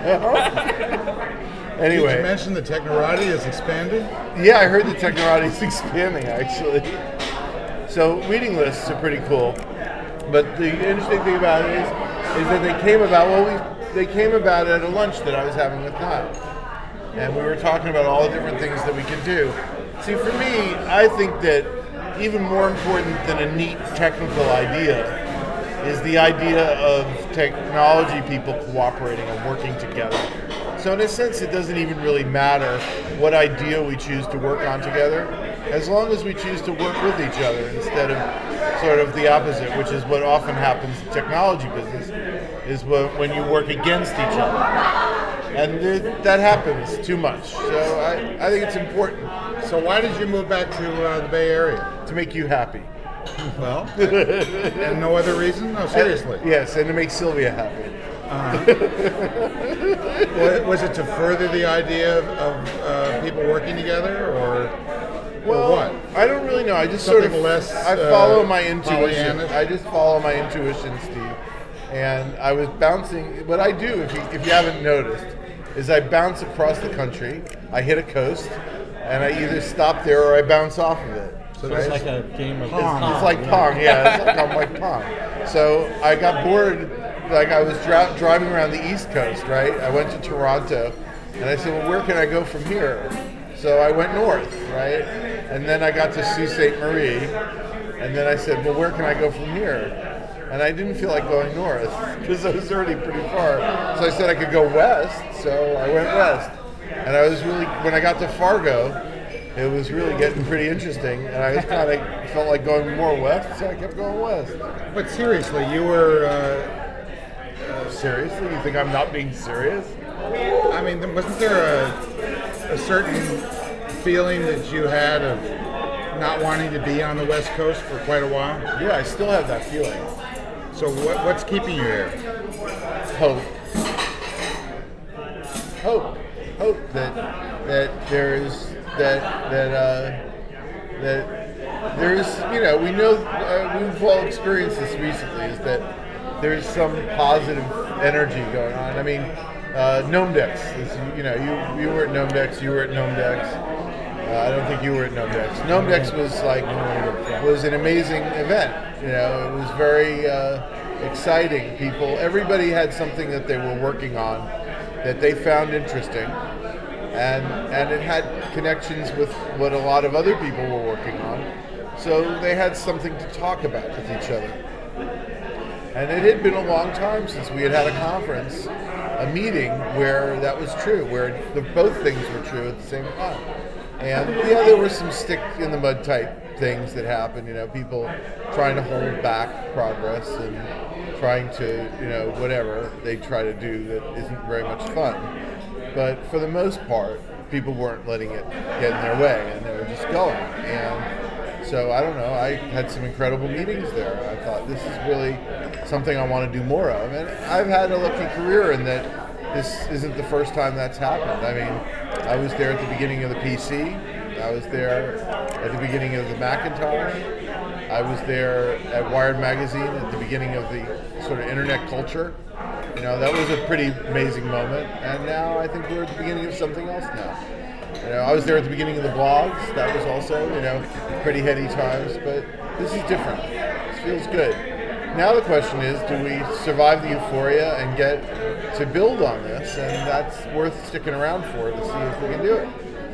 Speaker 1: Anyway.
Speaker 10: Did you mention the Technorati is expanding?
Speaker 1: Yeah, I heard the Technorati is expanding, actually. So reading lists are pretty cool. But the interesting thing about it is that they came about at a lunch that I was having with Niall. And we were talking about all the different things that we could do. See, for me, I think that even more important than a neat technical idea is the idea of technology people cooperating and working together. So in a sense, it doesn't even really matter what idea we choose to work on together, as long as we choose to work with each other instead of sort of the opposite, which is what often happens in technology business, is when you work against each other. And that happens too much. So I think it's important.
Speaker 10: So why did you move back to the Bay Area?
Speaker 1: To make you happy.
Speaker 10: Well, and no other reason? No, seriously.
Speaker 1: Yes, and to make Sylvia happy.
Speaker 10: Was it to further the idea of people working together, or what?
Speaker 1: I don't really know. I just
Speaker 10: Something
Speaker 1: sort of
Speaker 10: less,
Speaker 1: I follow my intuition.
Speaker 10: Pollyannish?
Speaker 1: I just follow my intuition, Steve. And I was bouncing. What I do, if you haven't noticed, is I bounce across the country. I hit a coast, and I either stop there or I bounce off of it.
Speaker 6: So it's like a game of
Speaker 10: Pong.
Speaker 1: It's like Pong, yeah. I'm like Pong. So I got bored. Like I was driving around the East Coast, right? I went to Toronto, and I said, well, where can I go from here? So I went north, right? And then I got to Sault Ste. Marie, and then I said, well, where can I go from here? And I didn't feel like going north because I was already pretty far. So I said I could go west, so I went west. And I was really, when I got to Fargo, it was really getting pretty interesting, and I kind of felt like going more west, so I kept going west.
Speaker 10: But seriously, you were.
Speaker 1: Seriously? You think I'm not being serious?
Speaker 10: I mean, wasn't there a certain feeling that you had of not wanting to be on the West Coast for quite a while?
Speaker 1: Yeah, I still have that feeling.
Speaker 10: So what's keeping you here?
Speaker 1: Hope. Hope that there's that there's, you know, we know we've all experienced this recently, is that there's some positive energy going on. I mean, Gnomedex, you know, you were at Gnomedex, you were at Gnomedex. I don't think you were at Gnomedex. Gnomedex was an amazing event. You know, it was very exciting. Everybody had something that they were working on that they found interesting, and it had connections with what a lot of other people were working on. So they had something to talk about with each other. And it had been a long time since we had had a conference, a meeting where that was true, where both things were true at the same time. And yeah, there were some stick in the mud type things that happened, you know, people trying to hold back progress and trying to, you know, whatever they try to do that isn't very much fun. But for the most part, people weren't letting it get in their way, and they were just going. And so, I don't know, I had some incredible meetings there. I thought, this is really something I want to do more of. And I've had a lucky career in that this isn't the first time that's happened. I mean, I was there at the beginning of the PC. I was there at the beginning of the Macintosh. I was there at Wired Magazine at the beginning of the sort of internet culture. You know, that was a pretty amazing moment. And now I think we're at the beginning of something else now. You know, I was there at the beginning of the blogs. That was also, you know, pretty heady times. But this is different. This feels good. Now the question is, do we survive the euphoria and get to build on this? And that's worth sticking around for, to see if we can do it.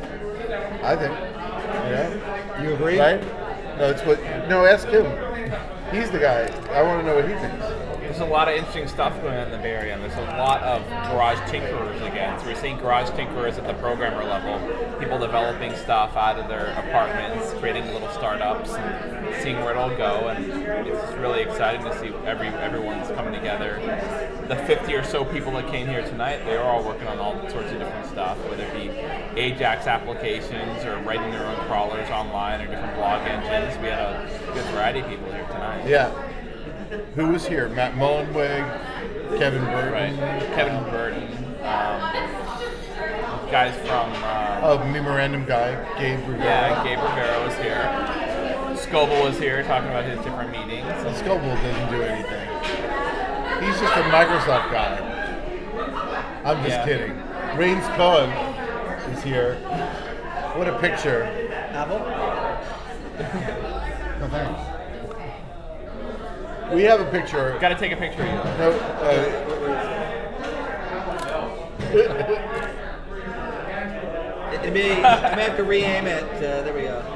Speaker 1: I think. You know?
Speaker 10: You agree?
Speaker 1: Right? No, ask him. He's the guy. I want to know what he thinks.
Speaker 9: There's a lot of interesting stuff going on in the Bay Area, and there's a lot of garage tinkerers again. So we're seeing garage tinkerers at the programmer level, people developing stuff out of their apartments, creating little startups, and seeing where it'll go. And it's really exciting to see everyone's coming together. The 50 or so people that came here tonight, they were all working on all sorts of different stuff, whether it be Ajax applications or writing their own crawlers online or different blog engines. We had a good variety of people here tonight.
Speaker 1: Yeah. Who was here? Matt Mullenweg, Kevin Burton.
Speaker 9: Right. Kevin Burton. Guys from...
Speaker 1: Memorandum guy, Gabe Rivera.
Speaker 9: Yeah, Gabe Rivera was here. Scoble was here talking about his different meetings.
Speaker 1: Well, Scoble doesn't do anything. He's just a Microsoft guy. I'm just kidding. Rains Cohen is here. What a picture.
Speaker 5: Apple?
Speaker 10: No thanks.
Speaker 1: We have a picture.
Speaker 9: Got to take a picture of you.
Speaker 1: No,
Speaker 5: I may have to re-aim it. There we go.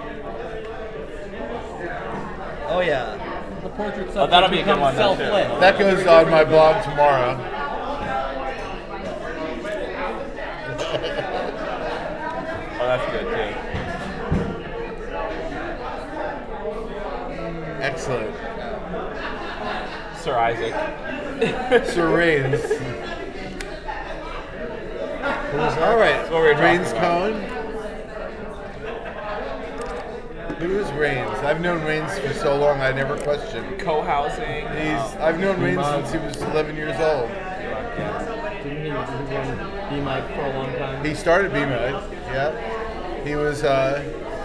Speaker 5: Oh yeah.
Speaker 6: The portrait
Speaker 9: that'll be a good one.
Speaker 6: Self-lit.
Speaker 1: that goes on my blog tomorrow.
Speaker 9: that's good too.
Speaker 1: Excellent.
Speaker 9: Sir Isaac.
Speaker 1: Sir Rains. All right.
Speaker 9: That's what we were
Speaker 1: Rains
Speaker 9: talking about.
Speaker 1: Cohen. Who is Rains? I've known Rains for so long I never questioned.
Speaker 9: Co-housing.
Speaker 1: I've known Rains since he was 11 years old.
Speaker 6: Didn't he run B-Mike for a long time?
Speaker 1: He started BMed, yeah. He was the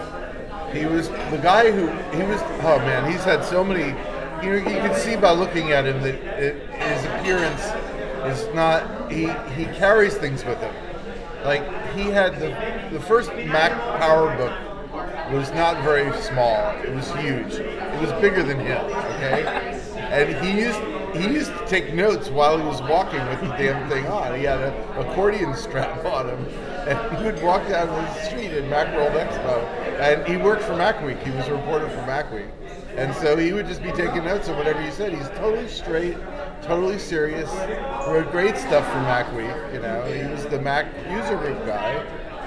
Speaker 1: guy who, oh man, he's had so many, you can see by looking at him that his appearance is not, he carries things with him. Like, he had the first Mac PowerBook was not very small, it was huge. It was bigger than him, okay? And he used to take notes while he was walking with the damn thing on. He had an accordion strap on him, and he would walk down the street at Macworld Expo. And he worked for MacWeek. He was a reporter for MacWeek. And so he would just be taking notes of whatever you said. He's totally straight, totally serious. Wrote great stuff for MacWeek. You know, he was the Mac user group guy.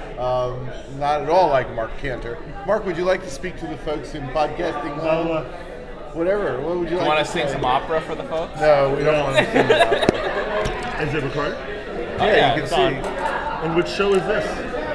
Speaker 1: Not at all like Mark Cantor. Mark, would you like to speak to the folks in podcasting? Whatever. What would you like?
Speaker 9: You want
Speaker 1: to
Speaker 9: to sing
Speaker 1: say?
Speaker 9: some opera for the folks?
Speaker 1: No, we don't want to sing opera.
Speaker 11: Is it recorded?
Speaker 1: Yeah, you can see.
Speaker 11: And which show is this?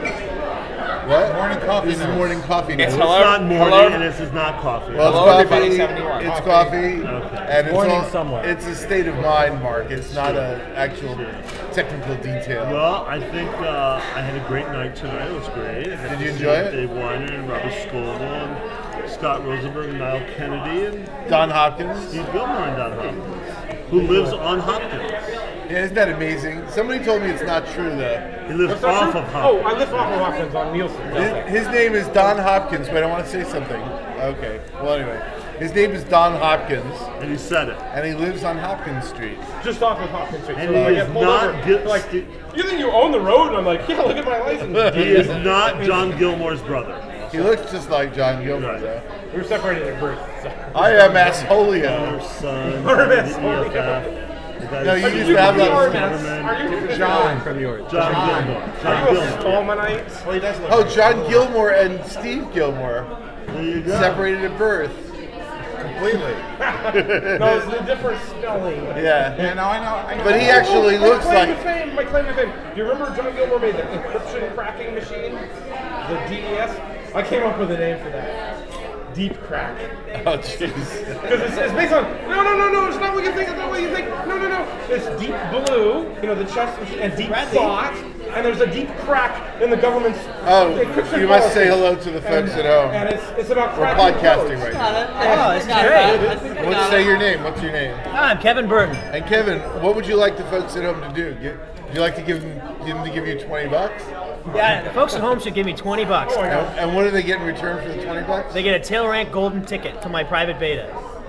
Speaker 1: What? Morning coffee. This is morning coffee.
Speaker 9: It's
Speaker 1: Notes.
Speaker 11: It's not morning,
Speaker 9: hello.
Speaker 11: and this is not coffee.
Speaker 1: Well,
Speaker 9: Hello,
Speaker 1: it's
Speaker 9: everybody,
Speaker 1: coffee.
Speaker 9: 71.
Speaker 1: It's coffee,
Speaker 11: Okay.
Speaker 1: and it's
Speaker 6: Morning
Speaker 1: all,
Speaker 6: somewhere.
Speaker 1: It's a state of mind, Mark. It's not an actual technical detail.
Speaker 11: Well, I think I had a great night tonight. It was great. I got
Speaker 1: Did
Speaker 11: to
Speaker 1: you
Speaker 11: see
Speaker 1: enjoy it?
Speaker 11: Dave Weiner and Robert Scoble and Scott Rosenberg and Niall Kennedy and
Speaker 1: Don Hopkins.
Speaker 11: Steve Gilmore and Don Hopkins, who lives on Hopkins.
Speaker 1: Yeah, isn't that amazing? Somebody told me it's not true though.
Speaker 11: He lives off of
Speaker 2: Oh,
Speaker 11: Hopkins.
Speaker 2: I live off of Hopkins on Nielsen.
Speaker 1: His name is Don Hopkins, but I want to say something. Okay. Well, anyway, his name is Don Hopkins,
Speaker 11: And he said it.
Speaker 1: and he lives on Hopkins Street.
Speaker 2: Just off of Hopkins Street.
Speaker 11: And
Speaker 2: So
Speaker 11: he
Speaker 2: I
Speaker 11: is
Speaker 2: get pulled
Speaker 11: not
Speaker 2: over.
Speaker 11: guilty.
Speaker 2: Like, you think you own the road? And I'm like, yeah, look at my license.
Speaker 11: He is not John Gilmore's brother.
Speaker 1: He looks just like John Gilmore, though.
Speaker 2: We were separated at birth. So.
Speaker 1: I am Assholio.
Speaker 11: Our son,
Speaker 2: Or
Speaker 11: the
Speaker 2: Miss Holly.
Speaker 11: EFF.
Speaker 1: No, you used to have
Speaker 2: Are
Speaker 1: that.
Speaker 2: you
Speaker 6: John from yours.
Speaker 11: John Gilmore. John
Speaker 2: Are you a
Speaker 11: Gilmore.
Speaker 2: Stallmanite?
Speaker 5: Well, he does look
Speaker 1: Oh, John Gilmore and Steve Gilmore,
Speaker 11: There you go.
Speaker 1: separated at birth.
Speaker 5: completely.
Speaker 2: No, it's a different spelling.
Speaker 1: Yeah.
Speaker 5: Yeah, no, I know.
Speaker 1: But he actually looks
Speaker 2: my claim
Speaker 1: like-
Speaker 2: to fame, my claim to fame. Do you remember John Gilmore made the encryption cracking machine? The DES? I came up with a name for that. Deep Crack.
Speaker 1: Oh, jeez.
Speaker 2: Because it's based on, no, it's not what you think, it's not what you think. No. It's Deep Blue, the chest machine, and Deep Thought, and there's a deep crack in the government's encryption
Speaker 1: You must say
Speaker 2: policy.
Speaker 1: hello to the folks at home.
Speaker 2: And it's about
Speaker 1: We're
Speaker 2: cracking
Speaker 1: podcasting
Speaker 2: codes.
Speaker 1: right now.
Speaker 6: Oh, this is great.
Speaker 1: Let's say your name. What's your name?
Speaker 6: I'm Kevin Burton.
Speaker 1: And Kevin, what would you like the folks at home to do? Would you like to give them to give you $20?
Speaker 12: Yeah, the folks at home should give me $20.
Speaker 1: And what do they get in return for the $20?
Speaker 12: They get a Tail Rank golden ticket to my private beta.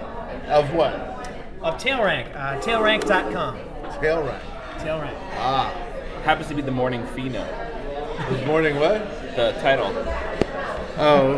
Speaker 1: Of what?
Speaker 12: Of Tail Rank, tailrank.com.
Speaker 1: Tail Rank.
Speaker 12: Tail Rank.
Speaker 1: Ah.
Speaker 9: Happens to be the morning Pheno.
Speaker 1: This morning what?
Speaker 9: The title.
Speaker 1: Oh.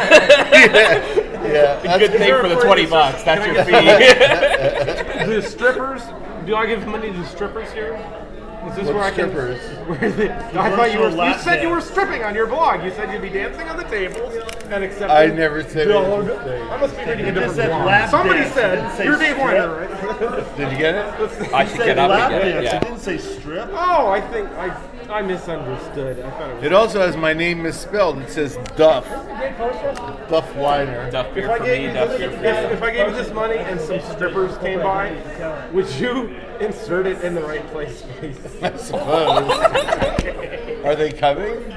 Speaker 1: Yeah.
Speaker 9: Good thing for the $20. That's your fee.
Speaker 2: The strippers, do I give money to the strippers here? Is this
Speaker 1: What
Speaker 2: where
Speaker 1: strippers?
Speaker 2: I thought you said you were stripping on your blog. You said you'd be dancing on the tables and accepting.
Speaker 1: I never said
Speaker 2: dog.
Speaker 1: anything.
Speaker 2: I must be reading a
Speaker 11: You just
Speaker 2: different
Speaker 11: said
Speaker 2: blog.
Speaker 11: lap
Speaker 2: Somebody
Speaker 11: dance. You didn't
Speaker 2: said
Speaker 11: say
Speaker 2: you're Dave
Speaker 11: strip.
Speaker 2: Weiner, right?
Speaker 1: Did you get it?
Speaker 9: I
Speaker 11: You
Speaker 9: should
Speaker 11: said
Speaker 9: get up
Speaker 11: lap
Speaker 9: and get it.
Speaker 11: dance.
Speaker 9: Yeah.
Speaker 11: You didn't say strip.
Speaker 2: Oh, I think I misunderstood. I thought it was.
Speaker 1: It also has my name misspelled. It says Duff. Duff Weiner.
Speaker 9: Duff
Speaker 2: If
Speaker 9: beer
Speaker 2: I
Speaker 9: for
Speaker 2: gave
Speaker 9: me,
Speaker 2: you
Speaker 9: Duff
Speaker 2: this,
Speaker 9: beer for you.
Speaker 2: if I gave you this money and some strippers came by, would you insert it in the right place, please?
Speaker 1: I suppose. Are they coming?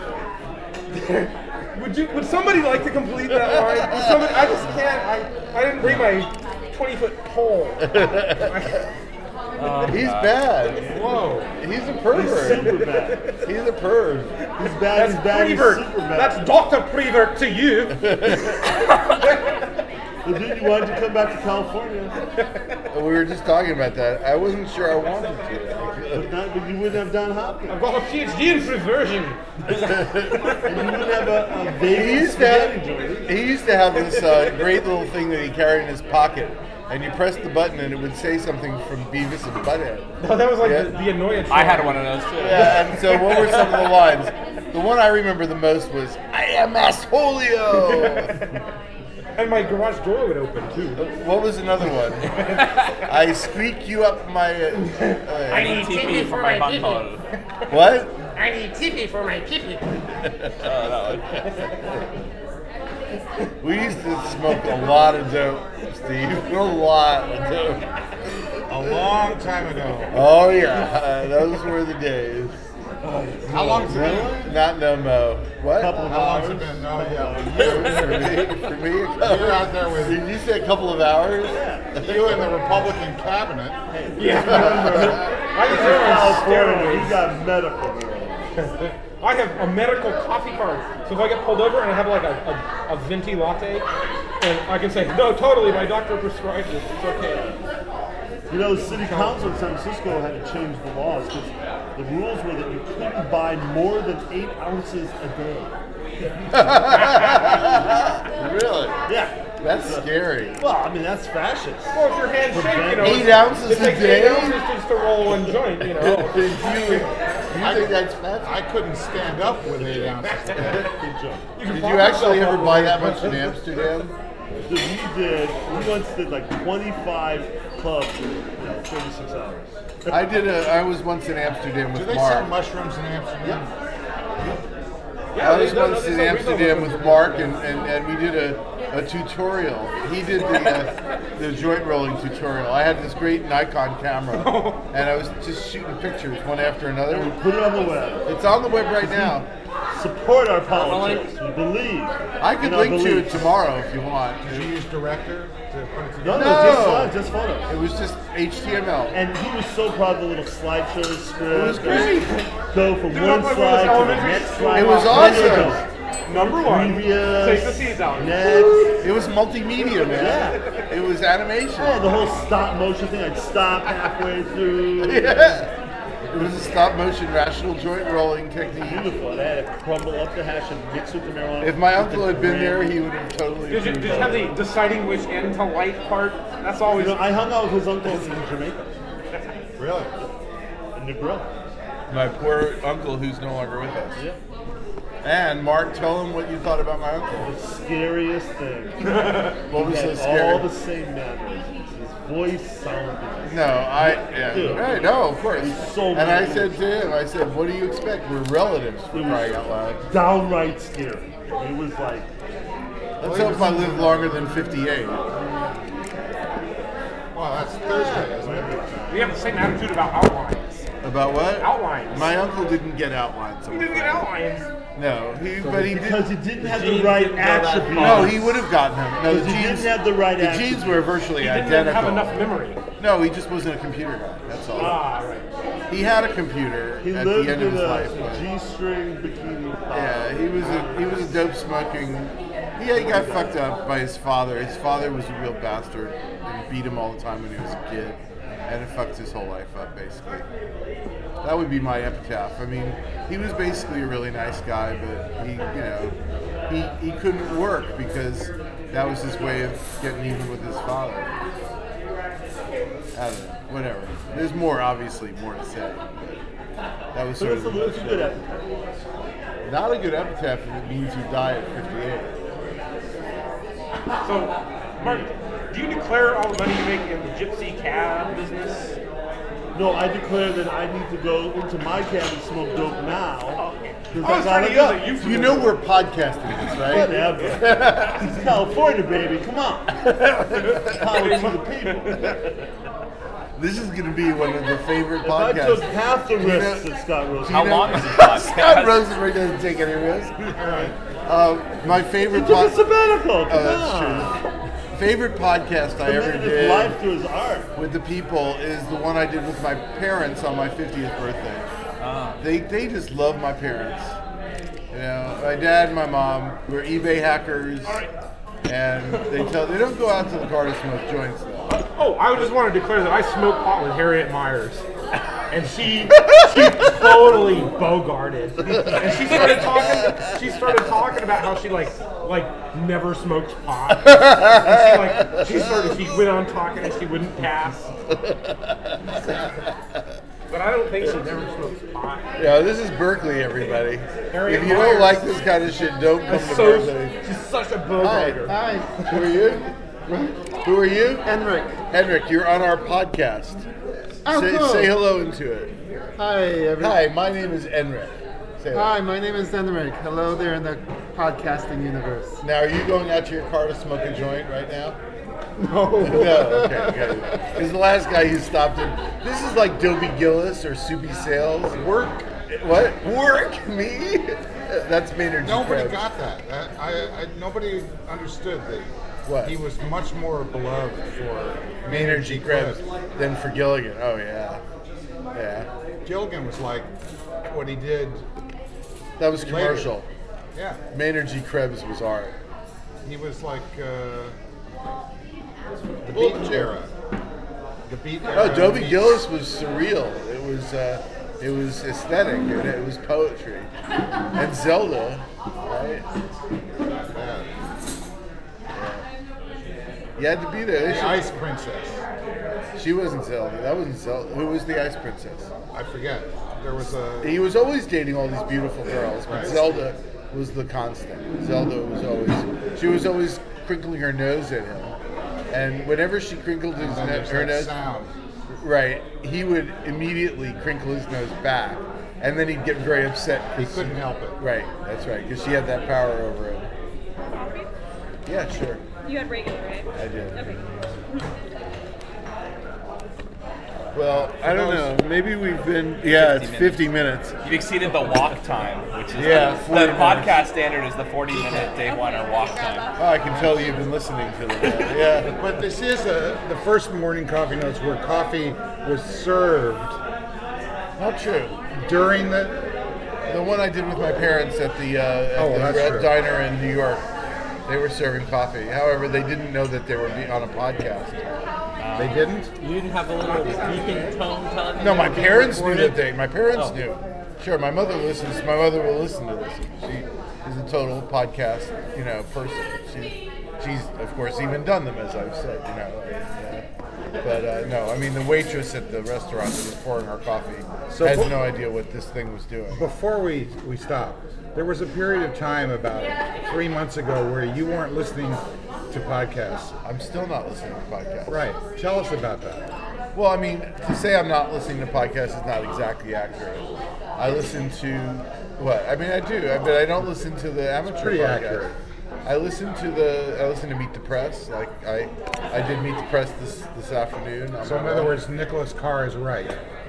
Speaker 2: Would somebody like to complete that line? Would somebody, I just can't. I didn't bring my 20-foot pole.
Speaker 1: He's bad.
Speaker 2: Whoa.
Speaker 1: He's a pervert.
Speaker 11: He's super bad.
Speaker 1: He's a perv.
Speaker 11: He's bad. He's bad. He's
Speaker 2: Prevert.
Speaker 11: super bad.
Speaker 2: That's Dr. Prevert to you.
Speaker 11: Well, dude, you wanted to come back to California,
Speaker 1: We were just talking about that. I wasn't sure I wanted to.
Speaker 11: but you wouldn't have Don Hopkins.
Speaker 2: I've got a PhD in perversion.
Speaker 11: And you wouldn't have a
Speaker 1: He
Speaker 11: Vegas
Speaker 1: used
Speaker 11: spaghetti joint.
Speaker 1: to have this great little thing that he carried in his pocket, and you press the button and it would say something from Beavis and Butthead.
Speaker 2: No, that was like
Speaker 1: Yeah.
Speaker 2: the annoyance.
Speaker 9: I had one of those too.
Speaker 1: Yeah, and so what were some of the lines? The one I remember the most was, I am Assholio!
Speaker 2: And my garage door would open, too.
Speaker 1: What was another one? I squeak you up my...
Speaker 9: I need TP for my bunghole.
Speaker 1: What?
Speaker 2: I need TP for my pee-pee.
Speaker 1: We used to smoke a lot of dope, Steve. A lot of dope.
Speaker 10: A long time ago.
Speaker 1: Oh, yeah. Those were the days.
Speaker 10: How long's it been?
Speaker 1: Not no mo. What?
Speaker 10: How long's it been? Oh, yeah.
Speaker 1: For me,
Speaker 10: You're out there with...
Speaker 1: Did you say a couple of hours?
Speaker 10: You in the Republican cabinet.
Speaker 2: Yeah. I was there on steroids.
Speaker 11: He got medical.
Speaker 2: I have a medical coffee card. So if I get pulled over and I have like a venti latte, and I can say, no, totally, my doctor prescribed this. It's okay.
Speaker 11: You know, the city council in San Francisco had to change the laws because the rules were that you couldn't buy more than 8 ounces a day.
Speaker 1: Really?
Speaker 11: Yeah.
Speaker 1: That's scary.
Speaker 11: Well, I mean, that's fascist.
Speaker 2: Well, if your hands shake, you know.
Speaker 1: 8 ounces
Speaker 2: it
Speaker 1: a
Speaker 2: takes
Speaker 1: day?
Speaker 2: 8 ounces just to roll one joint, you know.
Speaker 1: You think that's fast?
Speaker 10: I couldn't stand up with 8 ounces.
Speaker 11: Good job.
Speaker 1: Did you actually ever buy that much in Amsterdam?
Speaker 11: So we once did like 25 clubs in 36 hours.
Speaker 1: I was once in Amsterdam with
Speaker 10: Do they sell
Speaker 1: Mark.
Speaker 10: mushrooms in Amsterdam?
Speaker 1: I was once in Amsterdam with Mark, and we did a tutorial. He did the joint rolling tutorial. I had this great Nikon camera, and I was just shooting pictures one after another.
Speaker 11: And we put it on the web.
Speaker 1: It's on the web right now.
Speaker 11: Support our politics. We believe.
Speaker 1: I could link to it tomorrow if you want.
Speaker 10: Did you use Director to put it
Speaker 11: No,
Speaker 10: together?
Speaker 11: just photos.
Speaker 1: It was just HTML.
Speaker 11: And he was so proud of the little slideshow script.
Speaker 1: It was great.
Speaker 11: Go from
Speaker 2: Dude,
Speaker 11: one
Speaker 2: I'm like
Speaker 11: slide to the
Speaker 2: elementary
Speaker 11: next
Speaker 2: school.
Speaker 11: slide.
Speaker 1: It was
Speaker 11: Then
Speaker 1: awesome.
Speaker 11: it goes,
Speaker 2: Number one,
Speaker 11: Previous.
Speaker 2: take the seeds out.
Speaker 11: Next.
Speaker 1: It was multimedia, man.
Speaker 11: Yeah.
Speaker 1: It was animation.
Speaker 11: Yeah, the whole stop motion thing. I'd stop halfway through.
Speaker 1: Yeah. It was a stop motion rational joint rolling technique.
Speaker 11: Beautiful. And I had to crumble up the hash and mix with the marijuana.
Speaker 1: If my uncle had been there, he would have totally
Speaker 2: Did you
Speaker 1: approved
Speaker 2: have
Speaker 1: of it.
Speaker 2: the deciding which end to light part? That's always.
Speaker 11: You know, I hung out with his uncle in Jamaica.
Speaker 10: Really?
Speaker 11: In Negril.
Speaker 1: My poor uncle who's no longer with us.
Speaker 11: Yeah.
Speaker 1: And Mark, tell him what you thought about my uncle.
Speaker 11: The scariest thing.
Speaker 1: What was
Speaker 11: He
Speaker 1: so
Speaker 11: had
Speaker 1: scary?
Speaker 11: all the same mannerisms. His voice sounded. Dude.
Speaker 1: Right, no, of course.
Speaker 11: He's so
Speaker 1: And I
Speaker 11: good.
Speaker 1: said to him, I said, what do you expect? We're relatives, for crying out loud.
Speaker 11: Downright scary. It was like.
Speaker 1: Let's hope I live longer than 58.
Speaker 10: Well, that's Thursday, isn't it?
Speaker 2: We have the same attitude about outlines.
Speaker 1: About what?
Speaker 2: Outlines.
Speaker 1: My uncle didn't get outlines.
Speaker 2: He didn't get outlines.
Speaker 1: No, but he
Speaker 11: Because
Speaker 1: did.
Speaker 11: he didn't have the right attributes.
Speaker 1: No, he would have gotten them. No, the
Speaker 11: Because he
Speaker 1: genes,
Speaker 11: didn't have the right
Speaker 1: the
Speaker 11: attributes.
Speaker 1: genes were virtually
Speaker 2: He didn't
Speaker 1: identical.
Speaker 2: have enough memory.
Speaker 1: No, he just wasn't a computer guy. That's all.
Speaker 2: Ah, right.
Speaker 1: He had a computer
Speaker 11: He
Speaker 1: at
Speaker 11: lived
Speaker 1: the end of
Speaker 11: in
Speaker 1: his life.
Speaker 11: a
Speaker 1: but-
Speaker 11: G-string bikini.
Speaker 1: Yeah, he was a dope smoking. Yeah, he got fucked up by his father. His father was a real bastard and beat him all the time when he was a kid, and it fucked his whole life up basically. That would be my epitaph. I mean, he was basically a really nice guy, but he couldn't work because that was his way of getting even with his father. I don't know. Whatever. There's obviously more to say. But that was
Speaker 11: So
Speaker 1: sort of
Speaker 11: it's a good epitaph.
Speaker 1: not a good epitaph if it means you die at 58.
Speaker 2: So, Mark, do you declare all the money you make in the gypsy cab business?
Speaker 11: No, I declare that I need to go into my cab and smoke dope now.
Speaker 2: I was trying to use it.
Speaker 1: You know we're podcasting this, right?
Speaker 11: Whatever. It's California, baby. Come on. Power to the people.
Speaker 1: This is going to be one of the favorite
Speaker 11: If I
Speaker 1: podcasts.
Speaker 11: took half the
Speaker 1: You know-
Speaker 11: risks that Scott Rosenberg.
Speaker 9: How long is this podcast?
Speaker 1: Scott Rosenberg doesn't take any risks. My favorite
Speaker 11: He took a sabbatical. Come
Speaker 1: that's
Speaker 11: on.
Speaker 1: true. Favorite podcast I ever
Speaker 11: Committed his
Speaker 1: did
Speaker 11: life to his art.
Speaker 1: with the people is the one I did with my parents on my 50th birthday. They just love my parents. You know, my dad and my mom were eBay hackers, and they don't go out to the car to smoke joints though.
Speaker 2: Oh, I just want to declare that I smoked pot with Harriet Myers. And she totally bogarted. And she started talking about how she like never smoked pot. And she went on talking and she wouldn't pass. but I don't think she never smokes pot.
Speaker 1: Yeah, this is Berkeley, everybody.
Speaker 2: Harriet
Speaker 1: If you
Speaker 2: Myers.
Speaker 1: don't like this kind of shit, don't come to Berkeley.
Speaker 2: She's such a
Speaker 1: Hi.
Speaker 2: bogart.
Speaker 10: Hi.
Speaker 1: Who are you? Who are you?
Speaker 10: Henrik.
Speaker 1: Henrik, you're on our podcast.
Speaker 10: Oh, cool.
Speaker 1: Say hello into it.
Speaker 10: Hi, everyone.
Speaker 1: Hi, my name is Henrik. Say that.
Speaker 10: Hi, my name is Henrik. Hello there in the podcasting universe.
Speaker 1: Now, are you going out to your car to smoke a joint right now?
Speaker 10: No.
Speaker 1: No, okay. Because the last guy you stopped in, this is like Dobie Gillis or Soupy Sales.
Speaker 10: Work.
Speaker 1: What? Work? Me? That's Maynard G.
Speaker 10: Nobody
Speaker 1: Krebs.
Speaker 10: got that. Nobody understood that
Speaker 1: What?
Speaker 10: he was much more beloved for
Speaker 1: Maynard G. Krebs than for Gilligan. Oh, yeah. Yeah.
Speaker 10: Gilligan was like what he did.
Speaker 1: That was commercial.
Speaker 10: Yeah.
Speaker 1: Maynard G. Krebs was art.
Speaker 10: He was like the Beat era. The Beat era.
Speaker 1: Oh, Dobie Gillis was surreal. It was aesthetic. It was poetry. And Zelda, right?
Speaker 10: Yeah.
Speaker 1: You had to be there.
Speaker 10: The Ice Princess.
Speaker 1: She wasn't Zelda. That wasn't Zelda. Who was the Ice Princess?
Speaker 10: I forget. There was a.
Speaker 1: He was always dating all these beautiful girls, but
Speaker 10: Right.
Speaker 1: Zelda was the constant. Zelda was always crinkling her nose at him, and whenever she crinkled
Speaker 10: And then there's
Speaker 1: her
Speaker 10: that
Speaker 1: nose,
Speaker 10: sound.
Speaker 1: right, he would immediately crinkle his nose back, and then he'd get very upset.
Speaker 10: He couldn't help it.
Speaker 1: Right, that's right, because she had that power over him. Yeah, sure,
Speaker 8: You had regular, right?
Speaker 1: I did.
Speaker 8: Okay.
Speaker 1: Well, I don't know. Maybe we've been. Yeah, it's 50 minutes.
Speaker 9: You've exceeded the walk time, which is
Speaker 1: Yeah,
Speaker 9: the
Speaker 1: 40 minutes.
Speaker 9: podcast standard is the 40-minute day one or walk time.
Speaker 1: Oh, I can tell you've been listening to them. Yeah.
Speaker 10: But this is the first morning coffee notes where coffee was served
Speaker 1: Not true.
Speaker 10: during the.
Speaker 1: The one I did with my parents at the
Speaker 10: that's
Speaker 1: Red
Speaker 10: true.
Speaker 1: Diner in New York, they were serving coffee. However, they didn't know that they were on a podcast.
Speaker 10: They didn't?
Speaker 6: You didn't have a little beacon tone telling you
Speaker 1: No, my
Speaker 6: they were being
Speaker 1: parents knew
Speaker 6: recorded?
Speaker 1: that they. My parents knew. Sure, my mother listens. My mother will listen to this. She is a total podcast, person. She's of course even done them, as I've said, But no, I mean the waitress at the restaurant that was pouring our coffee has no idea what this thing was doing.
Speaker 10: Before we stop, there was a period of time about 3 months ago where you weren't listening to podcasts.
Speaker 1: I'm still not listening to podcasts.
Speaker 10: Right. Tell us about that.
Speaker 1: Well, I mean, to say I'm not listening to podcasts is not exactly accurate. I listen to what? I mean, I do, but I don't listen to the amateur
Speaker 10: pretty
Speaker 1: podcast.
Speaker 10: accurate.
Speaker 1: I listen to Meet the Press. Like I did Meet the Press this afternoon.
Speaker 10: So in other words, Nicholas Carr is right.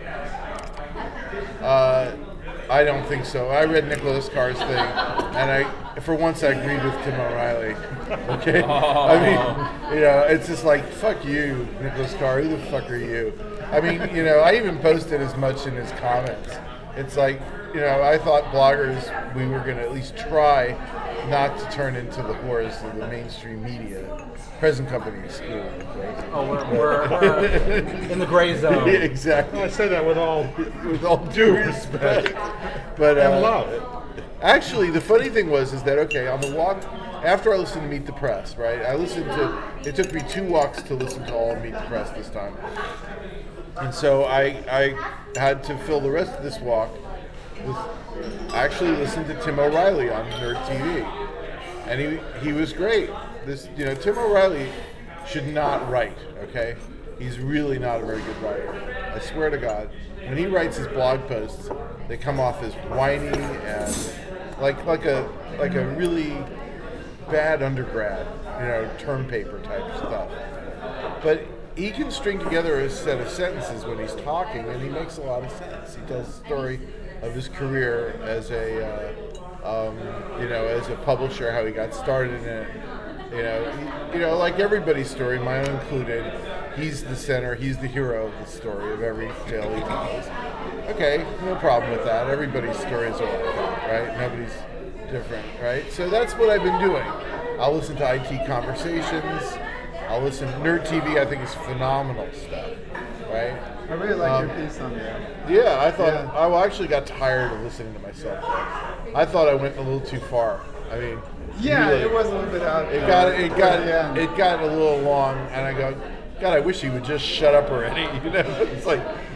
Speaker 1: I don't think so. I read Nicholas Carr's thing, and for once I agreed with Tim O'Reilly. Okay, I mean, it's just like fuck you, Nicholas Carr. Who the fuck are you? I mean, I even posted as much in his comments. It's like, I thought bloggers, we were going to at least try not to turn into the whores of the mainstream media. Present companies.
Speaker 6: Oh, we're in the gray zone.
Speaker 1: Yeah, exactly.
Speaker 10: I say that with all
Speaker 1: due respect, but
Speaker 10: and love.
Speaker 1: Actually, the funny thing is that okay, on the walk after I listened to Meet the Press, right? It took me 2 walks to listen to all of Meet the Press this time, and so I had to fill the rest of this walk with actually listening to Tim O'Reilly on Nerd TV, and he was great. Tim O'Reilly should not write, okay? He's really not a very good writer. I swear to God. When he writes his blog posts, they come off as whiny and like a really bad undergrad, term paper type stuff. But he can string together a set of sentences when he's talking, and he makes a lot of sense. He tells the story of his career as a publisher, how he got started in it. Like everybody's story, my own included, he's the center, he's the hero of the story of every tale he tells. Okay, no problem with that. Everybody's stories are like that, right? Nobody's different, right? So that's what I've been doing. I'll listen to IT Conversations. I'll listen to Nerd TV, I think is phenomenal stuff, right?
Speaker 10: I really like your piece on that.
Speaker 1: Yeah, I thought, I actually got tired of listening to myself. I thought I went a little too far. I mean,
Speaker 10: Yeah,
Speaker 1: really,
Speaker 10: it was a little bit out.
Speaker 1: It got a little long, and I go, God, I wish he would just shut up already. It's like,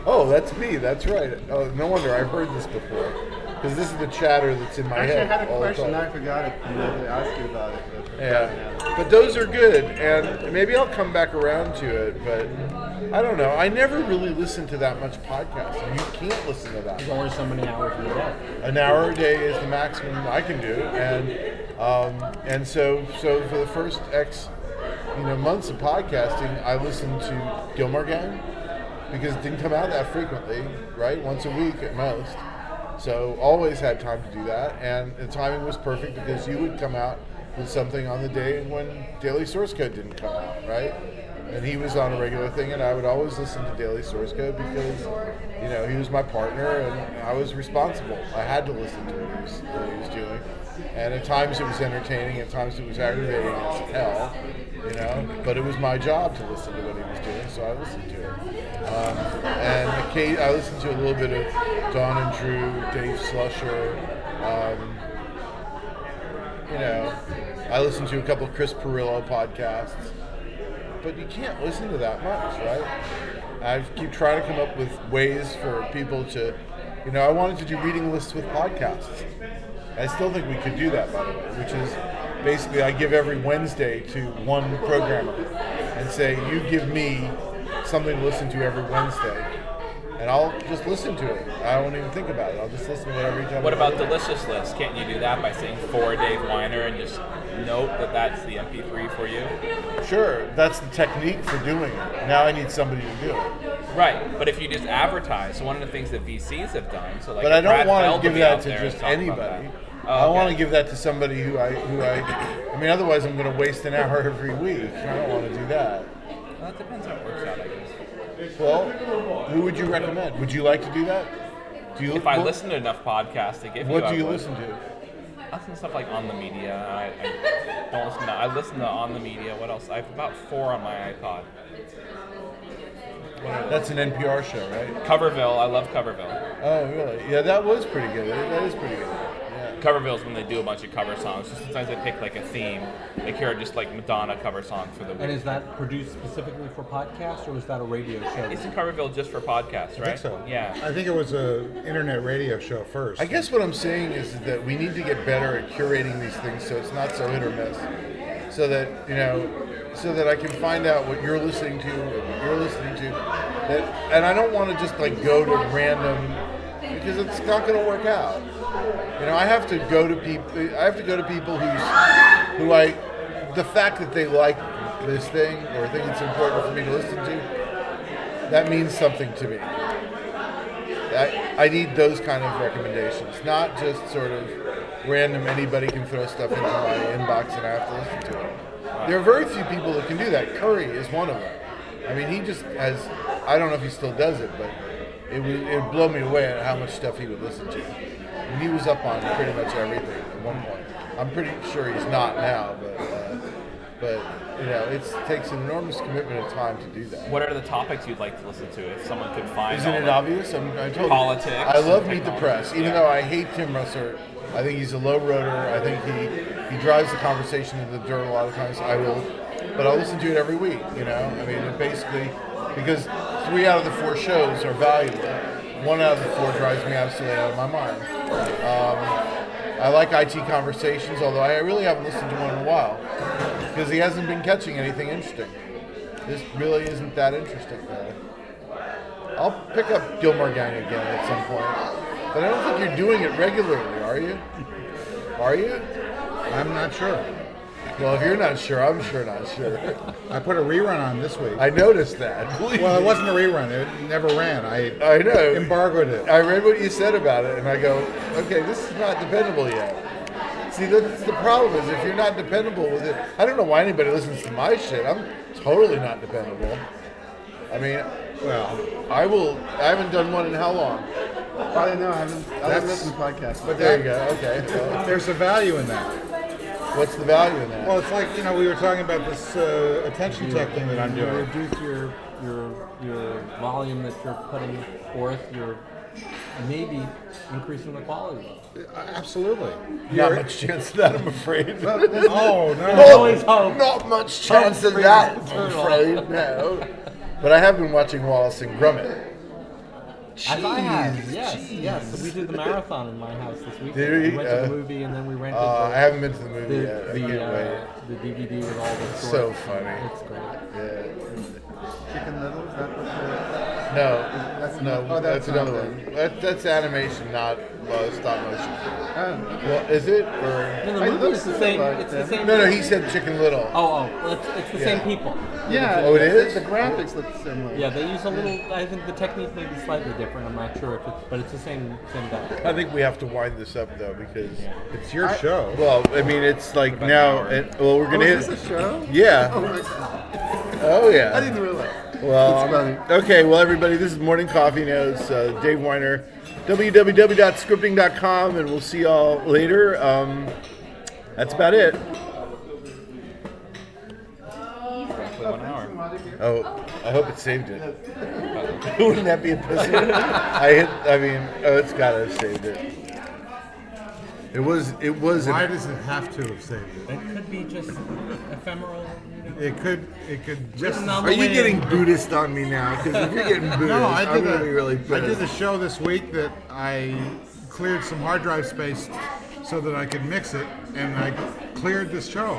Speaker 1: Oh, that's me. That's right. Oh, no wonder I've heard this before. Because this is the chatter that's in my
Speaker 13: Actually,
Speaker 1: head.
Speaker 13: I had a
Speaker 1: all the
Speaker 13: question.
Speaker 1: time.
Speaker 13: I forgot it. I meant to ask you about it.
Speaker 1: Yeah, but those are good, and maybe I'll come back around to it. But I don't know. I never really listen to that much podcasting. You can't listen to that.
Speaker 6: There's only so many hours in a day.
Speaker 1: An hour a day is the maximum I can do, and so for the first months of podcasting, I listened to Gilmore Gang because it didn't come out that frequently, right? Once a week at most. So always had time to do that, and the timing was perfect because you would come out with something on the day when Daily Source Code didn't come out, right? And he was on a regular thing, and I would always listen to Daily Source Code because, he was my partner, and I was responsible. I had to listen to what he was doing, and at times it was entertaining, at times it was aggravating as hell, but it was my job to listen to what he was doing, so I listened to it. And I listened to a little bit of Dawn and Drew, Dave Slusher. I listened to a couple of Chris Pirillo podcasts, but you can't listen to that much, right? I keep trying to come up with ways for people to, I wanted to do reading lists with podcasts. I still think we could do that, by the way, which is basically I give every Wednesday to one programmer and say, you give me something to listen to every Wednesday, and I'll just listen to it. I won't even think about it. I'll just listen to it every time.
Speaker 9: What about Delicious List? Can't you do that by saying for Dave Weiner and just note that that's the MP3 for you?
Speaker 1: Sure, that's the technique for doing it. Now I need somebody to do it.
Speaker 9: Right, but if you just advertise, so one of the things that VCs have done, so like.
Speaker 1: But I don't want
Speaker 9: Feldman
Speaker 1: to give
Speaker 9: be
Speaker 1: that
Speaker 9: out
Speaker 1: to
Speaker 9: there and
Speaker 1: just
Speaker 9: talk about
Speaker 1: anybody.
Speaker 9: that.
Speaker 1: I want to give that to somebody who otherwise I'm going to waste an hour every week. I don't want to do that.
Speaker 9: Well, that depends how it works out, I guess.
Speaker 1: Well, who would you recommend? Would you like to do that?
Speaker 9: If I listen to enough podcasts to give you,
Speaker 1: what do
Speaker 9: I
Speaker 1: you
Speaker 9: would.
Speaker 1: listen to?
Speaker 9: I listen to stuff like On the Media. I don't listen to. I listen to On the Media. What else? I have about 4 on my iPod.
Speaker 1: That's an NPR show, right?
Speaker 9: Coverville. I love Coverville.
Speaker 1: Oh, really? Yeah, that was pretty good. That is pretty good. Yeah.
Speaker 9: Coverville's when they do a bunch of cover songs. So sometimes they pick like a theme. Like here are just like Madonna cover songs for the week.
Speaker 6: And is that produced specifically for podcasts, or is that a radio show?
Speaker 9: Isn't Coverville just for podcasts, right?
Speaker 10: I think so.
Speaker 9: Yeah.
Speaker 10: I think it was an internet radio show first.
Speaker 1: I guess what I'm saying is that we need to get better at curating these things so it's not so hit or miss. So that, so that I can find out what you're listening to, what you're listening to. And I don't want to just like go to random, because it's not going to work out. I have to go to people. The fact that they like this thing or think it's important for me to listen to, that means something to me. I need those kind of recommendations, not just sort of random. Anybody can throw stuff into my inbox and I have to listen to it. There are very few people that can do that. Curry is one of them. I mean, he just has. I don't know if he still does it, but it would blow me away at how much stuff he would listen to. And he was up on pretty much everything at one point. I'm pretty sure he's not now, but it takes an enormous commitment of time to do that.
Speaker 9: What are the topics you'd like to listen to if someone could find?
Speaker 1: Isn't it obvious? I told
Speaker 9: politics.
Speaker 1: You. I love Meet the
Speaker 9: technology.
Speaker 1: Press, even though I hate Tim Russert. I think he's a low roader. I think he drives the conversation in the dirt a lot of times. But I'll listen to it every week. I mean, it basically, because 3 out of the 4 shows are valuable. 1 out of the 4 drives me absolutely out of my mind. I like IT Conversations, although I really haven't listened to one in a while because he hasn't been catching anything interesting. This really isn't that interesting. I'll pick up Gilmore Gang again at some point, but I don't think you're doing it regularly, are you? Are you?
Speaker 10: I'm not sure.
Speaker 1: Well, if you're not sure, I'm sure not sure.
Speaker 10: I put a rerun on this week.
Speaker 1: I noticed that.
Speaker 10: Well, it wasn't a rerun. It never ran.
Speaker 1: I know.
Speaker 10: Embargoed it.
Speaker 1: I read what you said about it, and I go, okay, this is not dependable yet. See, that's the problem is if you're not dependable with it, I don't know why anybody listens to my shit. I'm totally not dependable. I mean, well, I haven't done one in how long?
Speaker 13: I don't know. I haven't listened to podcasts.
Speaker 1: But there you go. Okay. Well,
Speaker 10: there's a value in that.
Speaker 1: What's the value in that?
Speaker 10: Well, it's like, we were talking about this attention tech thing that I'm doing.
Speaker 6: Reduce your volume that you're putting forth. You're maybe increasing the quality.
Speaker 10: Absolutely.
Speaker 1: Not much chance of that, I'm afraid.
Speaker 10: Oh, no.
Speaker 6: Always hope.
Speaker 1: Not much chance of that, I'm afraid. No. But I have been watching Wallace and Gromit.
Speaker 6: As I have, yes. So we did the marathon in my house this weekend.
Speaker 1: Did we?
Speaker 6: went to the movie and then we rented.
Speaker 1: I haven't been to the movie yet. I can't wait.
Speaker 6: The DVD with all the stories.
Speaker 1: So funny.
Speaker 6: It's great.
Speaker 1: Yeah.
Speaker 13: Chicken Little, is that what
Speaker 1: No, that's another one. That's animation, not stop motion. Well, is it? Or
Speaker 6: No, the movie is the same. It's the same.
Speaker 1: No, he said Chicken Little.
Speaker 6: Well, it's the same people.
Speaker 13: Yeah.
Speaker 1: Oh, it is?
Speaker 13: The graphics look similar.
Speaker 6: Yeah, they use a little. I think the technique may be slightly different. I'm not sure if it's, but it's the same guy.
Speaker 1: I think we have to wind this up though because
Speaker 10: It's your show.
Speaker 1: Well, I mean, it's like now. We're gonna hit.
Speaker 13: Is this a show?
Speaker 1: Yeah.
Speaker 13: Oh my God.
Speaker 1: Oh yeah.
Speaker 13: I didn't realize.
Speaker 1: Well,
Speaker 13: That's funny.
Speaker 1: okay. Well, everybody, this is Morning Coffee Notes. Dave Weiner, www.scripting.com, and we'll see y'all later. That's about it.
Speaker 9: For 1 hour.
Speaker 1: Oh, I hope it saved it. Wouldn't that be a pussy? It's gotta have saved it. It was.
Speaker 10: Why does it have to have saved it?
Speaker 6: It could be just ephemeral.
Speaker 10: It could just.
Speaker 1: Are you getting Buddhist on me now? Because if you're getting Buddhist,
Speaker 10: No,
Speaker 1: I'm going to be really pissed.
Speaker 10: I did a show this week that I cleared some hard drive space so that I could mix it, and I cleared this show.